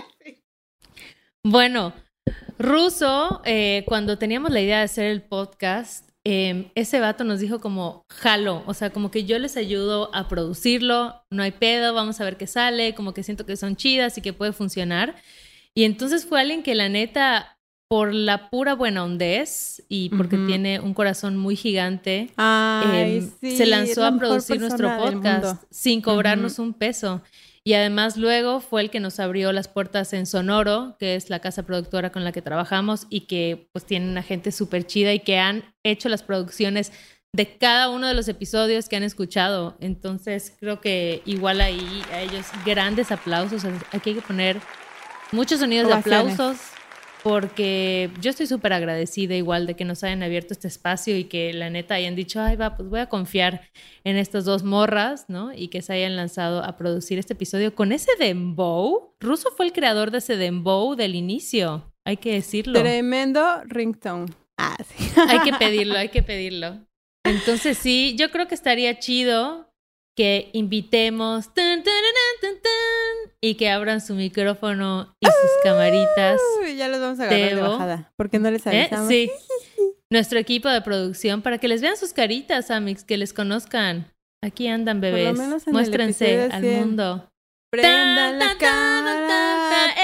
Bueno, Russo, eh, cuando teníamos la idea de hacer el podcast, eh, ese vato nos dijo como, jalo, o sea, como que yo les ayudo a producirlo, no hay pedo, vamos a ver qué sale, como que siento que son chidas y que puede funcionar. Y entonces fue alguien que la neta, por la pura buena hondez y porque Ujú. tiene un corazón muy gigante, Ay, eh, sí, se es lanzó la a mejor producir nuestro persona del podcast mundo. sin cobrarnos Ujú. un peso. Y además luego fue el que nos abrió las puertas en Sonoro, que es la casa productora con la que trabajamos y que pues tiene una gente súper chida y que han hecho las producciones de cada uno de los episodios que han escuchado. Entonces creo que igual ahí a ellos grandes aplausos. Aquí hay que poner muchos sonidos de Ovaciones. aplausos porque yo estoy súper agradecida igual de que nos hayan abierto este espacio y que la neta hayan dicho, ay va, pues voy a confiar en estas dos morras, ¿no? Y que se hayan lanzado a producir este episodio con ese dembow. Russo fue el creador de ese dembow del inicio, hay que decirlo. Tremendo ringtone. Ah, sí. Hay que pedirlo, hay que pedirlo. Entonces sí, yo creo que estaría chido que invitemos tan, tan, tan, tan, tan, y que abran su micrófono y sus camaritas. Uy, ya los vamos a agarrar Tebo. de bajada. Porque no les ¿Eh? avisamos. Sí. Nuestro equipo de producción para que les vean sus caritas, Amix, que les conozcan. Aquí andan, Por lo bebés. menos en el Muéstrense episodio al cien. mundo. Prendan la Tan, tan, tan, tan, cara.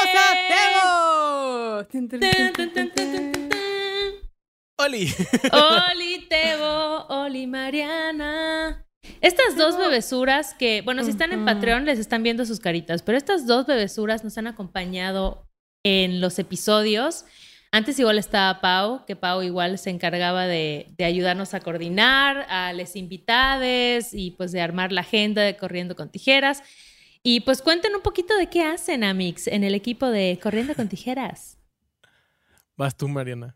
tan, ¡Tenemos a Tebo! Tin, tin, Tan, tin, tan, tin, tan, tan, tin, tan, tin. tan. ¡Oli! Oli Tebo, Oli Mariana. Estas dos Tebo. bebesuras que, bueno, si están en Ujú. Patreon les están viendo sus caritas, pero estas dos bebesuras nos han acompañado en los episodios. Antes igual estaba Pau, que Pau igual se encargaba de, de ayudarnos a coordinar a las invitades y pues de armar la agenda de Corriendo con Tijeras. Y pues cuenten un poquito de qué hacen, Amix, en el equipo de Corriendo con Tijeras. Vas tú, Mariana.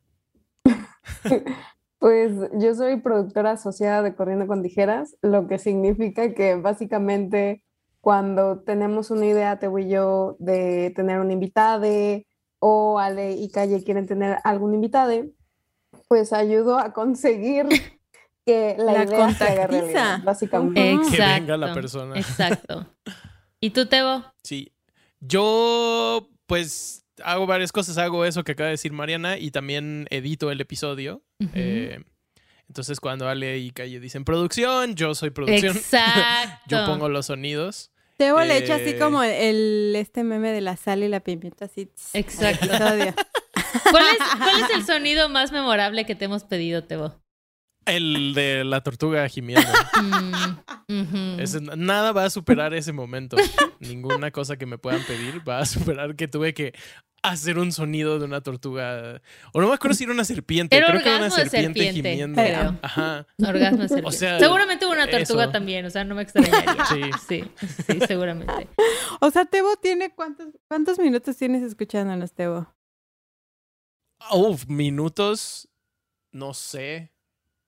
Pues yo soy productora asociada de Corriendo con Tijeras, lo que significa que básicamente cuando tenemos una idea, Teo y yo, de tener un invitade o Ale y Calle quieren tener algún invitade, pues ayudo a conseguir que la, La idea se haga contactiza. realidad, básicamente. Ujú. Que Exacto. venga la persona. Exacto. ¿Y tú, Tebo? Sí. Yo, pues, hago varias cosas. Hago eso que acaba de decir Mariana y también edito el episodio. Ujú. Eh, entonces, cuando Ale y Calle dicen producción, yo soy producción. Exacto. Yo pongo los sonidos. Tebo le Eh, echa así como el este meme de la sal y la pimienta así. tss, Exacto. al episodio. ¿Cuál es, ¿Cuál es el sonido más memorable que te hemos pedido, Tebo? El de la tortuga gimiendo. Mm, ujú. Ese- nada va a superar ese momento. Ninguna cosa que me puedan pedir va a superar que tuve que hacer un sonido de una tortuga. O no me acuerdo si era una serpiente. Era Creo que era una orgasmo de serpiente, serpiente, gimiendo. creo. Ajá. Orgasmo de serpiente. O sea, seguramente hubo una tortuga eso. también, o sea, no me extrañaría. Sí. Sí, sí, seguramente. O sea, Tebo tiene cuántos, cuántos minutos tienes escuchándonos, Tebo. Uf, minutos. No sé.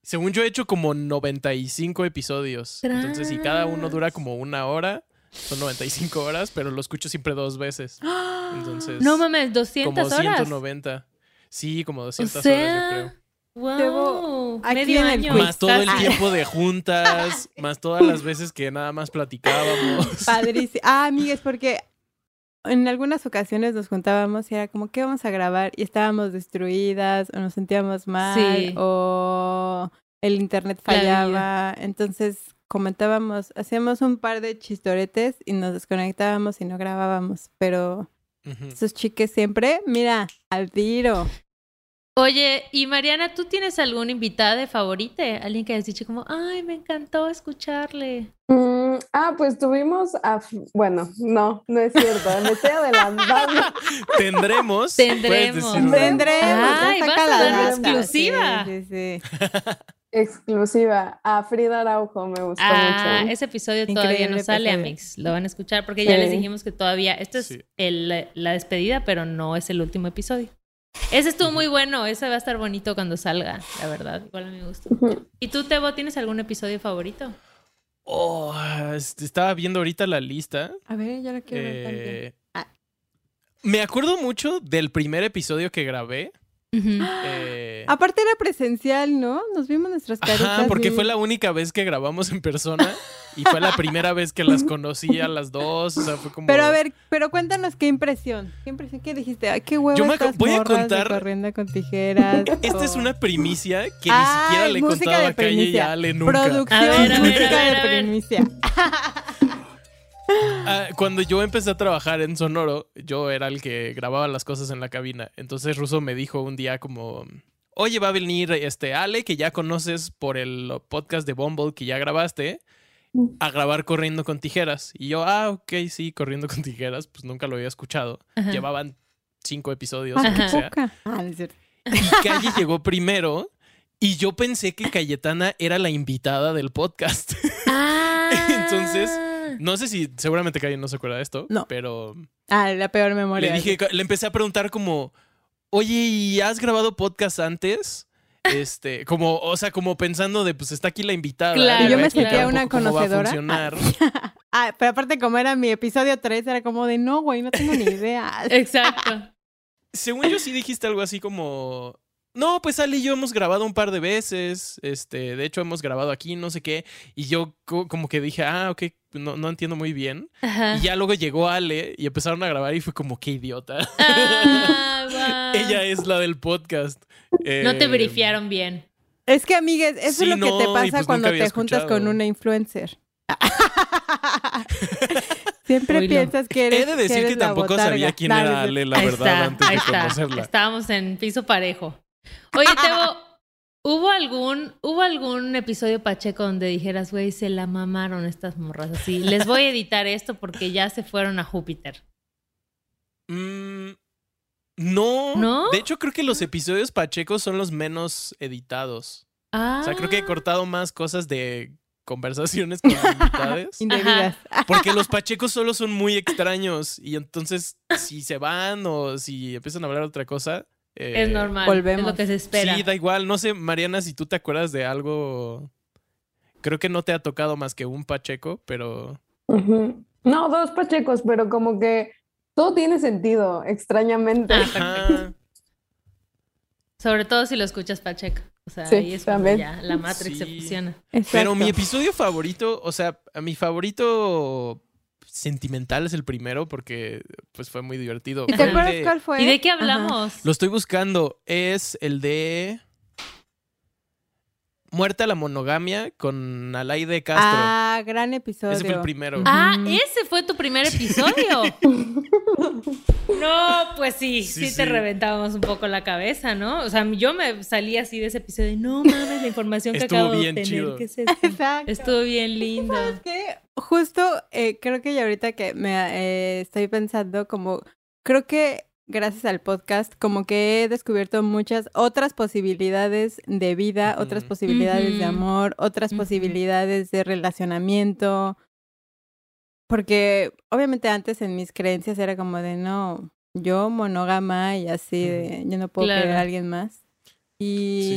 Según yo he hecho como noventa y cinco episodios. Entonces, si cada uno dura como una hora, son noventa y cinco horas, pero lo escucho siempre dos veces. Entonces, no mames, doscientas como horas. ciento noventa. Sí, como doscientas O sea, horas, yo creo. Wow. Debo- aquí Medio en el año. quiz. Más todo el casi. tiempo de juntas, más todas las veces que nada más platicábamos. Padrísimo. Ah, amigas, porque en algunas ocasiones nos juntábamos y era como, ¿qué vamos a grabar? Y estábamos destruidas o nos sentíamos mal Sí. o el internet La fallaba. Entonces comentábamos, hacíamos un par de chistoretes y nos desconectábamos y no grabábamos. Pero Ujú. esos chiques siempre, mira, al tiro. Oye, y Mariana, ¿tú tienes algún invitado favorito? Alguien que has dicho como, ay, me encantó escucharle. Mm, ah, pues tuvimos a... F- Bueno, no, no es cierto, me estoy adelantando. Tendremos. Tendremos. puedes decirlo. Tendremos. Ay, ya vas saca a la dar data. exclusiva. Sí, sí, sí. Exclusiva a Frida Araujo, me gustó Ah, mucho. ese episodio todavía Increíble no sale, episodio. Amix. Lo van a escuchar porque ya les Sí. dijimos que todavía... Esto es Sí. el- la despedida, pero no es el último episodio. Ese estuvo muy bueno. Ese va a estar bonito cuando salga, la verdad. Igual a mí me gustó mucho. ¿Y tú, Tebo, tienes algún episodio favorito? Oh, este, estaba viendo ahorita la lista. A ver, yo lo quiero ver también. Eh, Ah. Me acuerdo mucho del primer episodio que grabé. Ujú. eh, Aparte era presencial, ¿no? Nos vimos nuestras caritas. Ajá, porque bien- fue la única vez que grabamos en persona y fue la primera vez que las conocí a las dos. O sea, fue como. Pero a ver, pero cuéntanos qué impresión. ¿Qué impresión? ¿Qué dijiste? Ay, qué huevo Yo me estas ac- voy a morras de contar- Corriendo con tijeras. Esta es o- una primicia que Ay, ni siquiera le he música contado de a Calle y primicia. a Ale nunca. Producción, A ver, a ver, música a ver, de a ver. primicia. Ah, cuando yo empecé a trabajar en Sonoro, yo era el que grababa las cosas en la cabina. Entonces Russo me dijo un día como, oye, va a venir este Ale, que ya conoces por el podcast de Bumble que ya grabaste, a grabar Corriendo con Tijeras. Y yo, ah, ok, sí, Corriendo con Tijeras, pues nunca lo había escuchado. Ajá. Llevaban cinco episodios, Ah, lo que Ajá. sea. poca. Ah, no es cierto. Y Calle llegó primero y yo pensé que Cayetana era la invitada del podcast. Ah. Entonces, No sé si, seguramente Calle no se acuerda de esto, No. pero Ah, la peor memoria. le dije, le empecé a preguntar como, oye, ¿y has grabado podcast antes? Este, como, o sea, como pensando de, pues está aquí la invitada. Claro, le yo voy a me explicar sentía un una poco cómo va a conocedora. funcionar. Ah, pero aparte como era mi episodio tres, era como de, no, güey, no tengo ni idea. Exacto. Según yo sí dijiste algo así como, no, pues Ale y yo hemos grabado un par de veces, este, de hecho hemos grabado aquí, no sé qué, y yo co- como que dije, ah, ok, no, no entiendo muy bien. Ajá. Y ya luego llegó Ale y empezaron a grabar y fue como, qué idiota. Ah, guau. Ella es la del podcast. No te Eh, briefearon bien. Es que, amigues, eso Sí, es lo no, que te y pasa pues cuando nunca había te juntas escuchado. con una influencer. Siempre Oílo. piensas que eres He de decir eres que la tampoco botarga. sabía quién No, era no es Ale, cierto. la Ahí verdad, está, antes ahí de está. conocerla. Estábamos en piso parejo. Oye, Tebo, ¿hubo algún, ¿hubo algún episodio Pacheco donde dijeras, güey, se la mamaron estas morras así? Les voy a editar esto porque ya se fueron a Júpiter. Mm, no. ¿No? De hecho, creo que los episodios Pacheco son los menos editados. Ah. O sea, creo que he cortado más cosas de conversaciones con invitades. Indebidas. Porque los Pachecos solo son muy extraños. Y entonces, si se van o si empiezan a hablar otra cosa. eh, Es normal. volvemos. Es lo que se espera. Sí, da igual. No sé, Mariana, si tú te acuerdas de algo. Creo que no te ha tocado más que un Pacheco, pero. Ujú. No, dos pachecos, pero como que todo tiene sentido, extrañamente. Ah, Ajá. Sobre todo si lo escuchas Pacheco. O sea, Sí, ahí es cuando también. ya la Matrix se Sí. fusiona. Exacto. Pero mi episodio favorito, o sea, mi favorito sentimental es el primero porque pues fue muy divertido. ¿Y te Fue el acuerdas de- cuál fue? ¿Y de qué Ajá. hablamos? Lo estoy buscando. Es el de Muerta la monogamia con Alaide Castro. Ah, gran episodio. Ese fue el primero. Ujú. Ah, ese fue tu primer episodio. No, pues sí, sí, Sí, te sí. reventábamos un poco la cabeza, ¿no? O sea, yo me salí así de ese episodio de no mames, la información que Estuvo acabo de bien obtener. chido. ¿Qué es esto? Exacto. Estuvo bien lindo. ¿Sabes qué? Justo eh, creo que ya ahorita que me eh, estoy pensando como, creo que gracias al podcast como que he descubierto muchas otras posibilidades de vida, Ujú. otras posibilidades de Ujú. amor, otras Ujú. posibilidades de relacionamiento. Porque obviamente antes en mis creencias era como de no, yo monógama y así de yo no puedo Claro. querer a alguien más. Y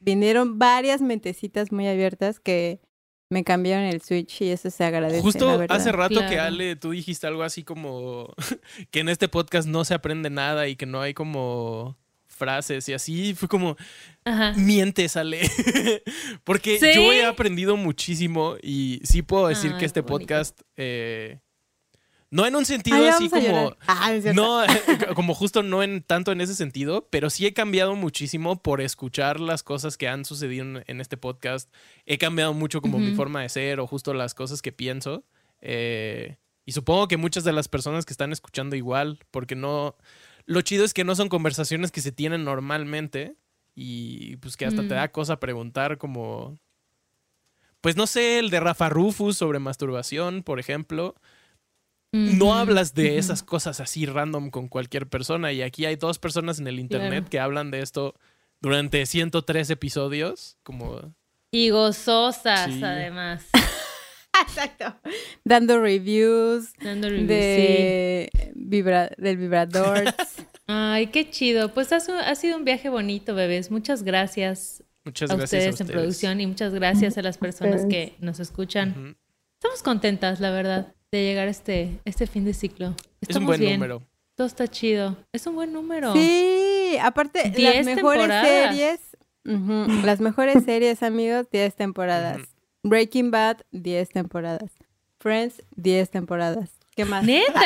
vinieron varias mentecitas muy abiertas que me cambiaron el switch y eso se agradece. Justo la verdad. hace rato Claro. que Ale, tú dijiste algo así como que en este podcast no se aprende nada y que no hay como frases y así. Fue como, Ajá. mientes, Ale. Porque ¿Sí? yo he aprendido muchísimo y sí puedo decir Ay, que este qué bonito. podcast, eh, no en un sentido Ay, así vamos a como... llorar. Ah, es cierto. No, como justo no en tanto en ese sentido, pero sí he cambiado muchísimo por escuchar las cosas que han sucedido en, en este podcast. He cambiado mucho como Ujú. mi forma de ser o justo las cosas que pienso. Eh, y supongo que muchas de las personas que están escuchando igual, porque no... Lo chido es que no son conversaciones que se tienen normalmente y pues que hasta Mm. te da cosa preguntar como... Pues no sé, el de Rafa Rufus sobre masturbación, por ejemplo. No Ujú, hablas de ujú. esas cosas así random con cualquier persona. Y aquí hay dos personas en el internet Claro. que hablan de esto durante ciento tres episodios. Como, Y gozosas, Sí. además. Exacto. Dando reviews Dando reviews, de vibra- del vibrador. sí. Ay, qué chido. Pues ha, su- ha sido un viaje bonito, bebés. Muchas gracias, muchas a, gracias ustedes a en ustedes. producción y muchas gracias a las personas Ustedes. que nos escuchan. Ujú. Estamos contentas, la verdad, de llegar a este, este fin de ciclo. Es Estamos un buen bien. número. Todo está chido. Es un buen número. Sí, aparte, las Diez mejores temporadas. series, ujú, las mejores series, amigos, diez temporadas. Ujú. Breaking Bad, diez temporadas. Friends, diez temporadas. ¿Qué más? ¡Neta!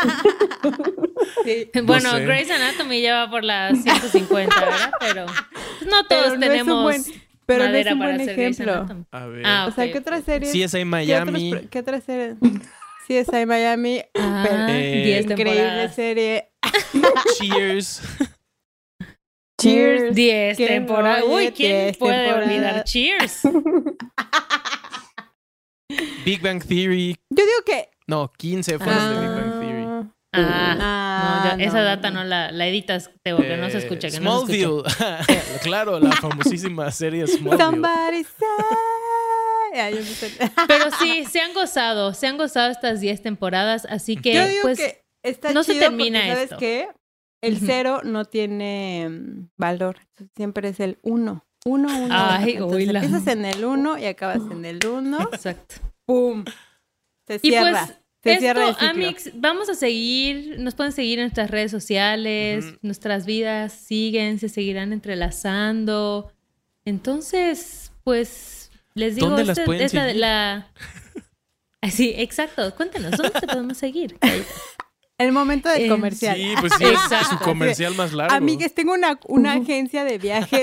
Sí. Bueno, sé. Grey's Anatomy ya va por las ciento cincuenta, ¿verdad? Pero no todos Pero no es un tenemos buen- Pero no es madera un para buen hacer Grey's ejemplo. Anatomy. A ver. Ah, O sea, ok, ¿qué otras ok. series? C S I ¿Qué, Miami. otros- ¿Qué otras series? C S I Miami, Ah, pero Eh, diez increíble temporadas. serie. Cheers. Cheers. diez ¿Quién temporadas. no? Uy, Oye, ¿quién diez puede temporadas. olvidar Cheers? Big Bang Theory. Yo digo que... No, quince fueron de Big Bang Theory. Ah, Ah, no, yo- esa no, data no. no la, la editas, Teo, que no se Eh, escucha, que no se escucha. Smallville. Claro, la famosísima serie Smallville. Somebody say... Ay, yo me sé- Pero sí, se han gozado, se han gozado estas diez temporadas, así que Yo digo pues que está no se chido termina porque, ¿sabes esto. qué? El Ujú. cero no tiene mm, valor. Siempre es el uno. Uno, uno. Ay, Entonces, oíla. empiezas en el uno y acabas en el uno. exacto. ¡Pum! Se Y cierra. pues se cierra el esto, ciclo. Amix, vamos a seguir, nos pueden seguir en nuestras redes sociales, Ujú. nuestras vidas siguen, se seguirán entrelazando. Entonces, pues, les digo, ¿Dónde las esta- pueden es la, seguir? la- Ah, sí, exacto. Cuéntanos, ¿dónde te podemos seguir? El momento del Eh, comercial. Sí, pues sí, es Exacto. su comercial más largo. Amigues, tengo una, una agencia de viajes.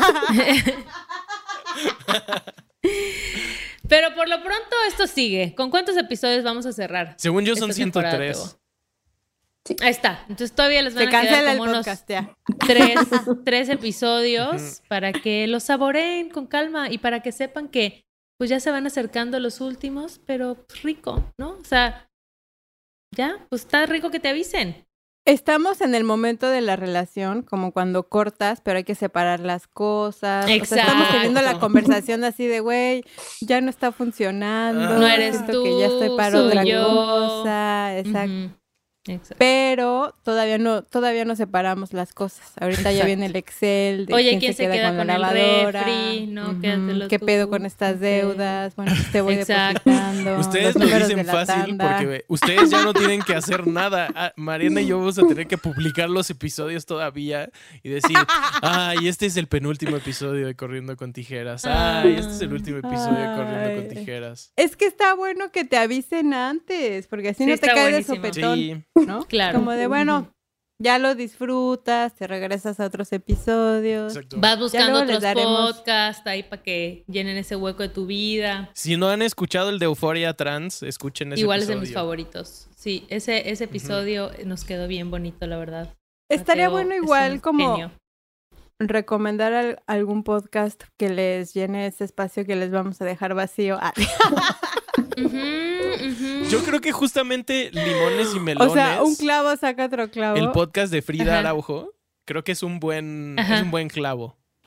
Pero por lo pronto esto sigue. ¿Con cuántos episodios vamos a cerrar? Según yo son esta ciento temporada, tres. Teo? Ahí está. Entonces todavía les van Se a quedar cancela el como unos podcast ya. tres, tres episodios para que los saboreen con calma y para que sepan que pues ya se van acercando los últimos, pero pues, rico, ¿no? O sea, ya, pues está rico que te avisen. Estamos en el momento de la relación, como cuando cortas, pero hay que separar las cosas. O sea, estamos teniendo la Exacto. conversación así de, güey, ya no está funcionando. No eres siento tú, que ya estoy para soy otra yo. cosa. Exacto. Ujú. Exacto. Pero todavía no, todavía no separamos las cosas. Ahorita ya Exacto. viene el Excel de Oye, quién, ¿quién se se queda, queda con, con la el lavadora. refri? No, Ujú. quédatelo ¿Qué tú. pedo con estas Ok. deudas? Bueno, pues te voy Exacto. depositando. Ustedes los lo números dicen de la fácil tanda. porque ustedes ya no tienen que hacer nada. Ah, Mariana y yo vamos a tener que publicar los episodios todavía y decir, ay, este es el penúltimo episodio de Corriendo con Tijeras. Ay, este es el último episodio de Corriendo con Ay. Tijeras. Es que está bueno que te avisen antes, porque así Sí, no te está cae de buenísimo. sopetón, Sí, ¿no? Claro. Como de, bueno, ya lo disfrutas, te regresas a otros episodios. exacto. Vas buscando luego les otros daremos- podcasts ahí para que llenen ese hueco de tu vida. Si no han escuchado el de Euforia Trans, escuchen ese Igual es episodio. de mis favoritos. Sí, ese, ese episodio nos quedó bien bonito, la verdad. Estaría Mateo bueno es igual un como genio. recomendar al- algún podcast que les llene ese espacio que les vamos a dejar vacío. Ah, Ujú, ujú. Yo creo que justamente Limones y Melones, o sea, un clavo saca otro clavo. el podcast de Frida Ajá. Araujo, creo que es un buen, Ajá. es un buen clavo.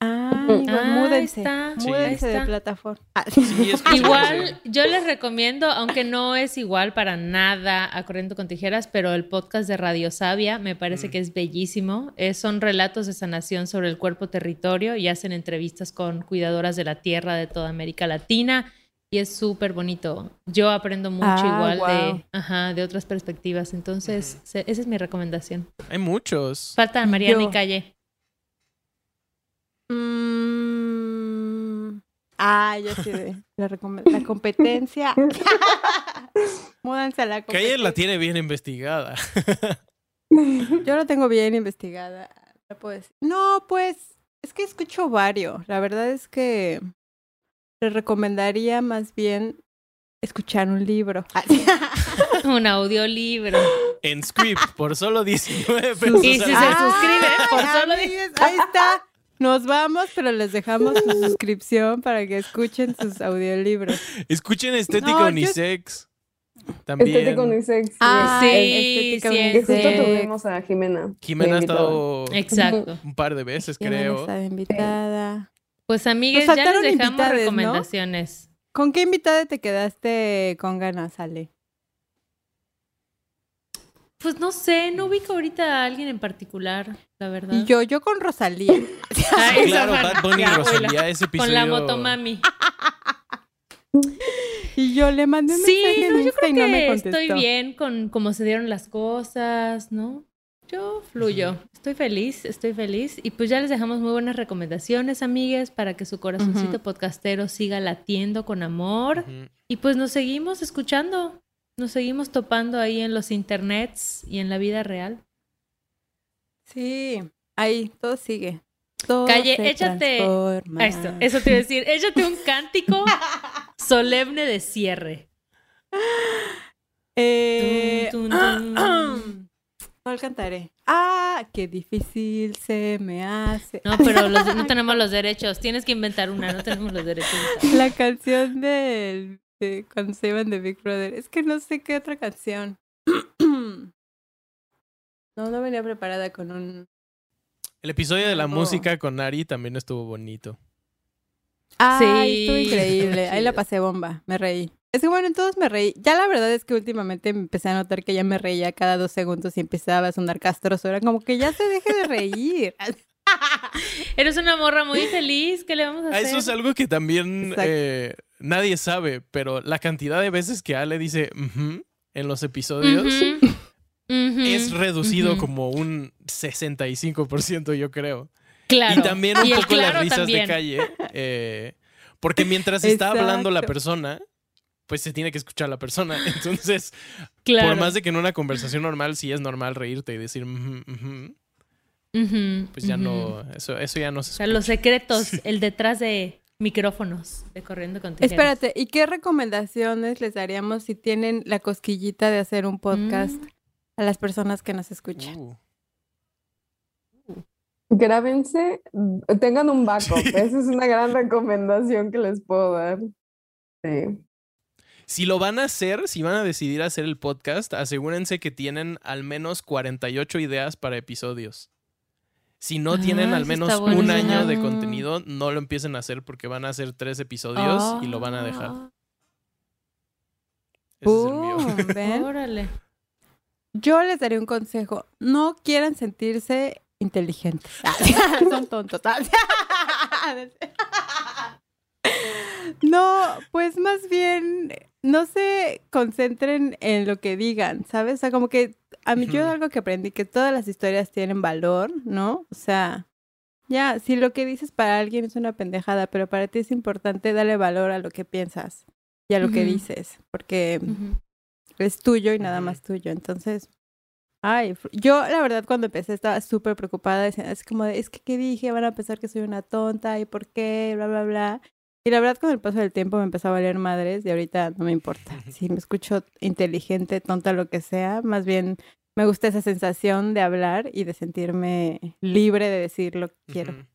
Ah, amigos, Ah, múdense. está. Sí. Múdense Ahí de está. plataforma. Ah, Sí, escuchen Igual, ese. yo les recomiendo, aunque no es igual para nada a Corriendo con Tijeras, pero el podcast de Radio Sabia me parece Mm. que es bellísimo. Es- son relatos de sanación sobre el cuerpo territorio y hacen entrevistas con cuidadoras de la tierra de toda América Latina y es súper bonito. Yo aprendo mucho Ah, igual guau. de, ajá, de otras perspectivas. Entonces, Ujú. se- esa es mi recomendación. Hay muchos. Falta Mariana Yo. y Calle. Mm, ah, yo sí de la, recome- la competencia. Múdanse a la Calle competencia. la tiene bien investigada. Yo lo tengo bien investigada. No, puedo decir. No, pues es que escucho varios. La verdad es que les recomendaría más bien escuchar un libro. Ah, sí. Un audiolibro. En Script, por solo diecinueve pesos. Y si al se mes. suscriben por solo amigues, ahí está. Nos vamos, pero les dejamos su suscripción para que escuchen sus audiolibros. Escuchen Estética No, yo- Unisex. También. Estética Unisex. Ah, Sí, estética sí, Que justo unisex. tuvimos a Jimena. Jimena la ha invitada. estado Exacto. un par de veces, Jimena creo. está invitada. Pues amigues, Nos ya faltaron les dejamos invitades, ¿no? recomendaciones. ¿Con qué invitada te quedaste con ganas, Ale? Pues no sé, no ubico ahorita a alguien en particular, la verdad. Y yo, yo con Rosalía. Ah, Sí, esa claro, fan. Bad Bunny y Ya, Rosalía, ese episodio. Con la motomami. Y yo le mandé un Sí, mensaje en no, yo Insta creo y no me que contestó. estoy bien con cómo se dieron las cosas, ¿no? Yo fluyo, estoy feliz, estoy feliz. Y pues ya les dejamos muy buenas recomendaciones, amigues, para que su corazoncito Ujú. podcastero siga latiendo con amor. Ujú. Y pues nos seguimos escuchando, nos seguimos topando ahí en los internets y en la vida real. Sí, ahí, todo sigue. Todo Calle, se échate- transforma. Esto, eso te iba a decir, échate un cántico solemne de cierre. Eh, Tun, tun, tun. ¿Cuál cantaré? Ah, qué difícil se me hace. No, pero los- no tenemos los derechos, tienes que inventar una, no tenemos los derechos. La canción del de cuando se iban de Big Brother. Es que no sé qué otra canción. No, no venía preparada con un... El episodio de la Oh. música con Ari también estuvo bonito. Ah, Sí. estuvo increíble. Ahí la Chido. pasé bomba. Me reí. Es que bueno, en todos me reí. Ya la verdad es que últimamente me empecé a notar que ya me reía cada dos segundos y empezaba a sonar castroso. Era como que ya se deje de reír. Eres una morra muy feliz, ¿qué le vamos a Ah, hacer? eso es algo que también Exacto. eh, nadie sabe, pero la cantidad de veces que Ale dice "Ujú" en los episodios Ujú, ujú, es reducido ujú. como un sesenta y cinco por ciento, yo creo. Claro. Y también un Y el poco claro las risas también. de calle. eh, porque mientras está hablando la Exacto. persona, pues se tiene que escuchar la persona. Entonces, Claro. por más de que en una conversación normal sí es normal reírte y decir "Ujú, ujú", Ujú, pues ya ujú. no, eso, eso ya no se O sea, escucha. los secretos, el detrás de micrófonos de Corriendo con Tijeras. Espérate, ¿y qué recomendaciones les daríamos si tienen la cosquillita de hacer un podcast Mm. a las personas que nos escuchan? Uh. Grábense, tengan un backup. Esa es una gran recomendación que les puedo dar. Sí. Si lo van a hacer, si van a decidir hacer el podcast, asegúrense que tienen al menos cuarenta y ocho ideas para episodios. Si no Ah, tienen al eso menos está un bueno. año de contenido, no lo empiecen a hacer porque van a hacer tres episodios y lo van a dejar. Ah, Ese es el mío. Boom, ¿ven? Órale. Yo les daría un consejo. No quieran sentirse inteligentes. Son tontos. No, pues más bien no se concentren en lo que digan, ¿sabes? O sea, como que a mí yo Ujú. algo que aprendí, que todas las historias tienen valor, ¿no? O sea, ya, si lo que dices para alguien es una pendejada, pero para ti es importante darle valor a lo que piensas y a lo que Ujú. dices, porque Ujú. es tuyo y nada Ujú. más tuyo. Entonces, ay, fr- yo la verdad cuando empecé estaba súper preocupada, decía, es como de, es que ¿qué dije? Van a pensar que soy una tonta y por qué, bla, bla, bla. Y la verdad con el paso del tiempo me empezó a valer madres y ahorita no me importa. Si me escucho inteligente, tonta, lo que sea, más bien me gusta esa sensación de hablar y de sentirme libre de decir lo que quiero. Ujú.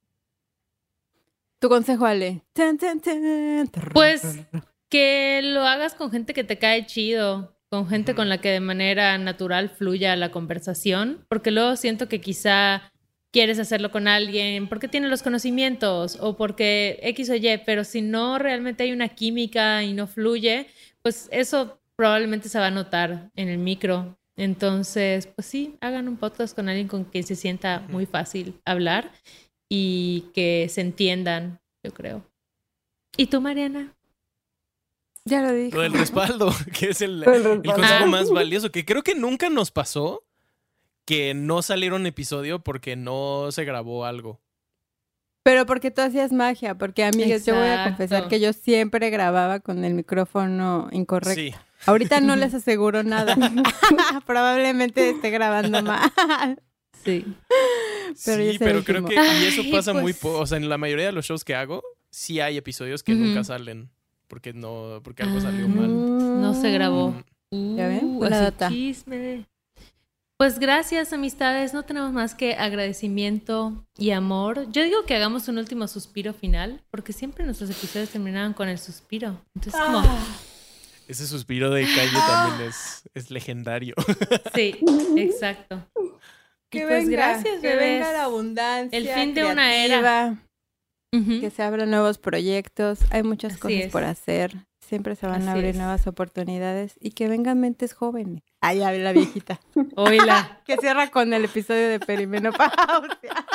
Tu consejo, Ale. Tan, tan, tan. Pues que lo hagas con gente que te cae chido, con gente Ujú. con la que de manera natural fluya la conversación, porque luego siento que quizá quieres hacerlo con alguien porque tiene los conocimientos o porque X o Y, pero si no realmente hay una química y no fluye, pues eso probablemente se va a notar en el micro. Entonces, pues sí, hagan un podcast con alguien con quien se sienta muy fácil hablar y que se entiendan, yo creo. ¿Y tú, Mariana? Ya lo dije. Lo del respaldo, que es el, El el respaldo. consejo Ah. más valioso, que creo que nunca nos pasó que no saliera un episodio porque no se grabó algo. Pero porque tú hacías magia, porque amigas, yo voy a Exacto. confesar que yo siempre grababa con el micrófono incorrecto. Sí. Ahorita no les aseguro nada. Probablemente esté grabando mal. Sí. Pero sí, ya se pero lo creo que dijimos. y eso Ay, pasa muy pues. poco. O sea, en la mayoría de los shows que hago, sí hay episodios que Ujú. nunca salen porque no, porque algo salió Ah. mal. No se grabó. Mm. ¿Ya ven? Uh, Buena ese data. chisme. Pues gracias, amistades. No tenemos más que agradecimiento y amor. Yo digo que hagamos un último suspiro final, porque siempre nuestros episodios terminaban con el suspiro. Entonces, como, Ese suspiro de calle también es, es legendario. sí, exacto. Y Que pues venga, gracias, que bebés. venga la abundancia. El fin de una era. creativa, Ujú. Que se abran nuevos proyectos. Hay muchas Así cosas es. por hacer. Siempre se van Así a abrir es. nuevas oportunidades. Y que vengan mentes jóvenes. Ay, ya la viejita. Oíla. Que cierra con el episodio de perimenopausia.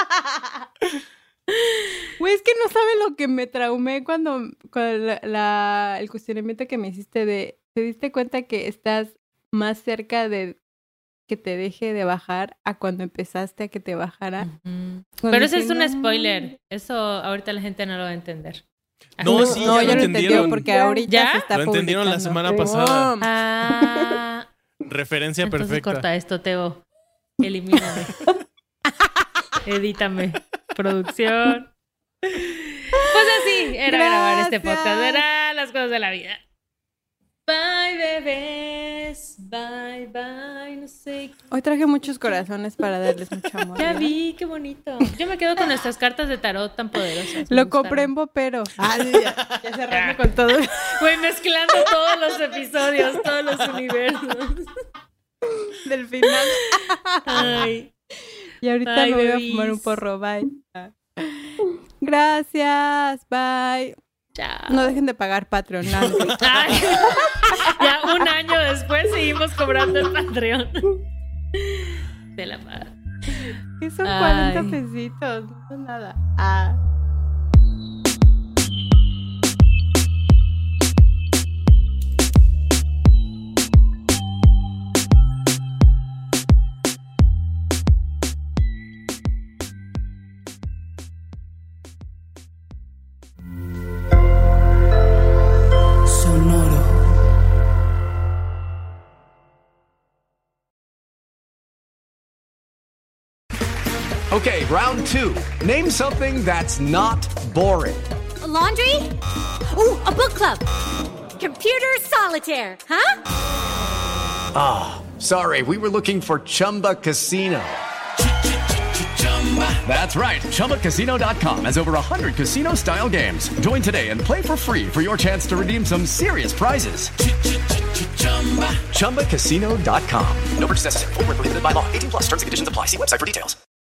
Güey, es que no sabe lo que me traumé cuando, con la, la- el cuestionamiento que me hiciste de, ¿te diste cuenta que estás más cerca de que te deje de bajar a cuando empezaste a que te bajara? Ujú. Cuando Pero ese es dije, un "No". spoiler. Eso ahorita la gente no lo va a entender. No, Así sí, que- no, ya ya lo lo entendió entendieron. porque Ya. ahorita ¿Ya? se está Lo entendieron la publicando. semana pasada. Oh, Ah, Referencia entonces perfecta. corta esto, Teo. Elimíname. Edítame. Producción. Pues así era grabar este Gracias. podcast. Era las cosas de la vida. Bye, bebés. Bye, bye. No sé. Hoy traje muchos corazones para darles mucho amor. Ya ¿verdad? vi, qué bonito. Yo me quedo con nuestras cartas de tarot tan poderosas. Me Lo compré en gustaron. Bopero. Ah, ya, ya cerrando con todo. Güey, mezclando todos los episodios, todos los universos. Del final. Ay. Y ahorita Bye, me voy a babies. fumar un porro. Bye. Gracias. Bye. Chao. No dejen de pagar Patreon. Nancy. Ay, ya un año después seguimos cobrando el Patreon. De la paz. Que son Ay. cuarenta pesitos. No son nada. Ah. Sonoro. Okay, round two. Name something that's not boring. A laundry? Ooh, a book club. Computer solitaire, huh? Ah, sorry, we were looking for Chumba Casino. That's right. Chumba Casino dot com has over one hundred casino-style games. Join today and play for free for your chance to redeem some serious prizes. Chumba Casino dot com. No purchase necessary. Void where prohibited by law. eighteen plus terms and conditions apply. See website for details.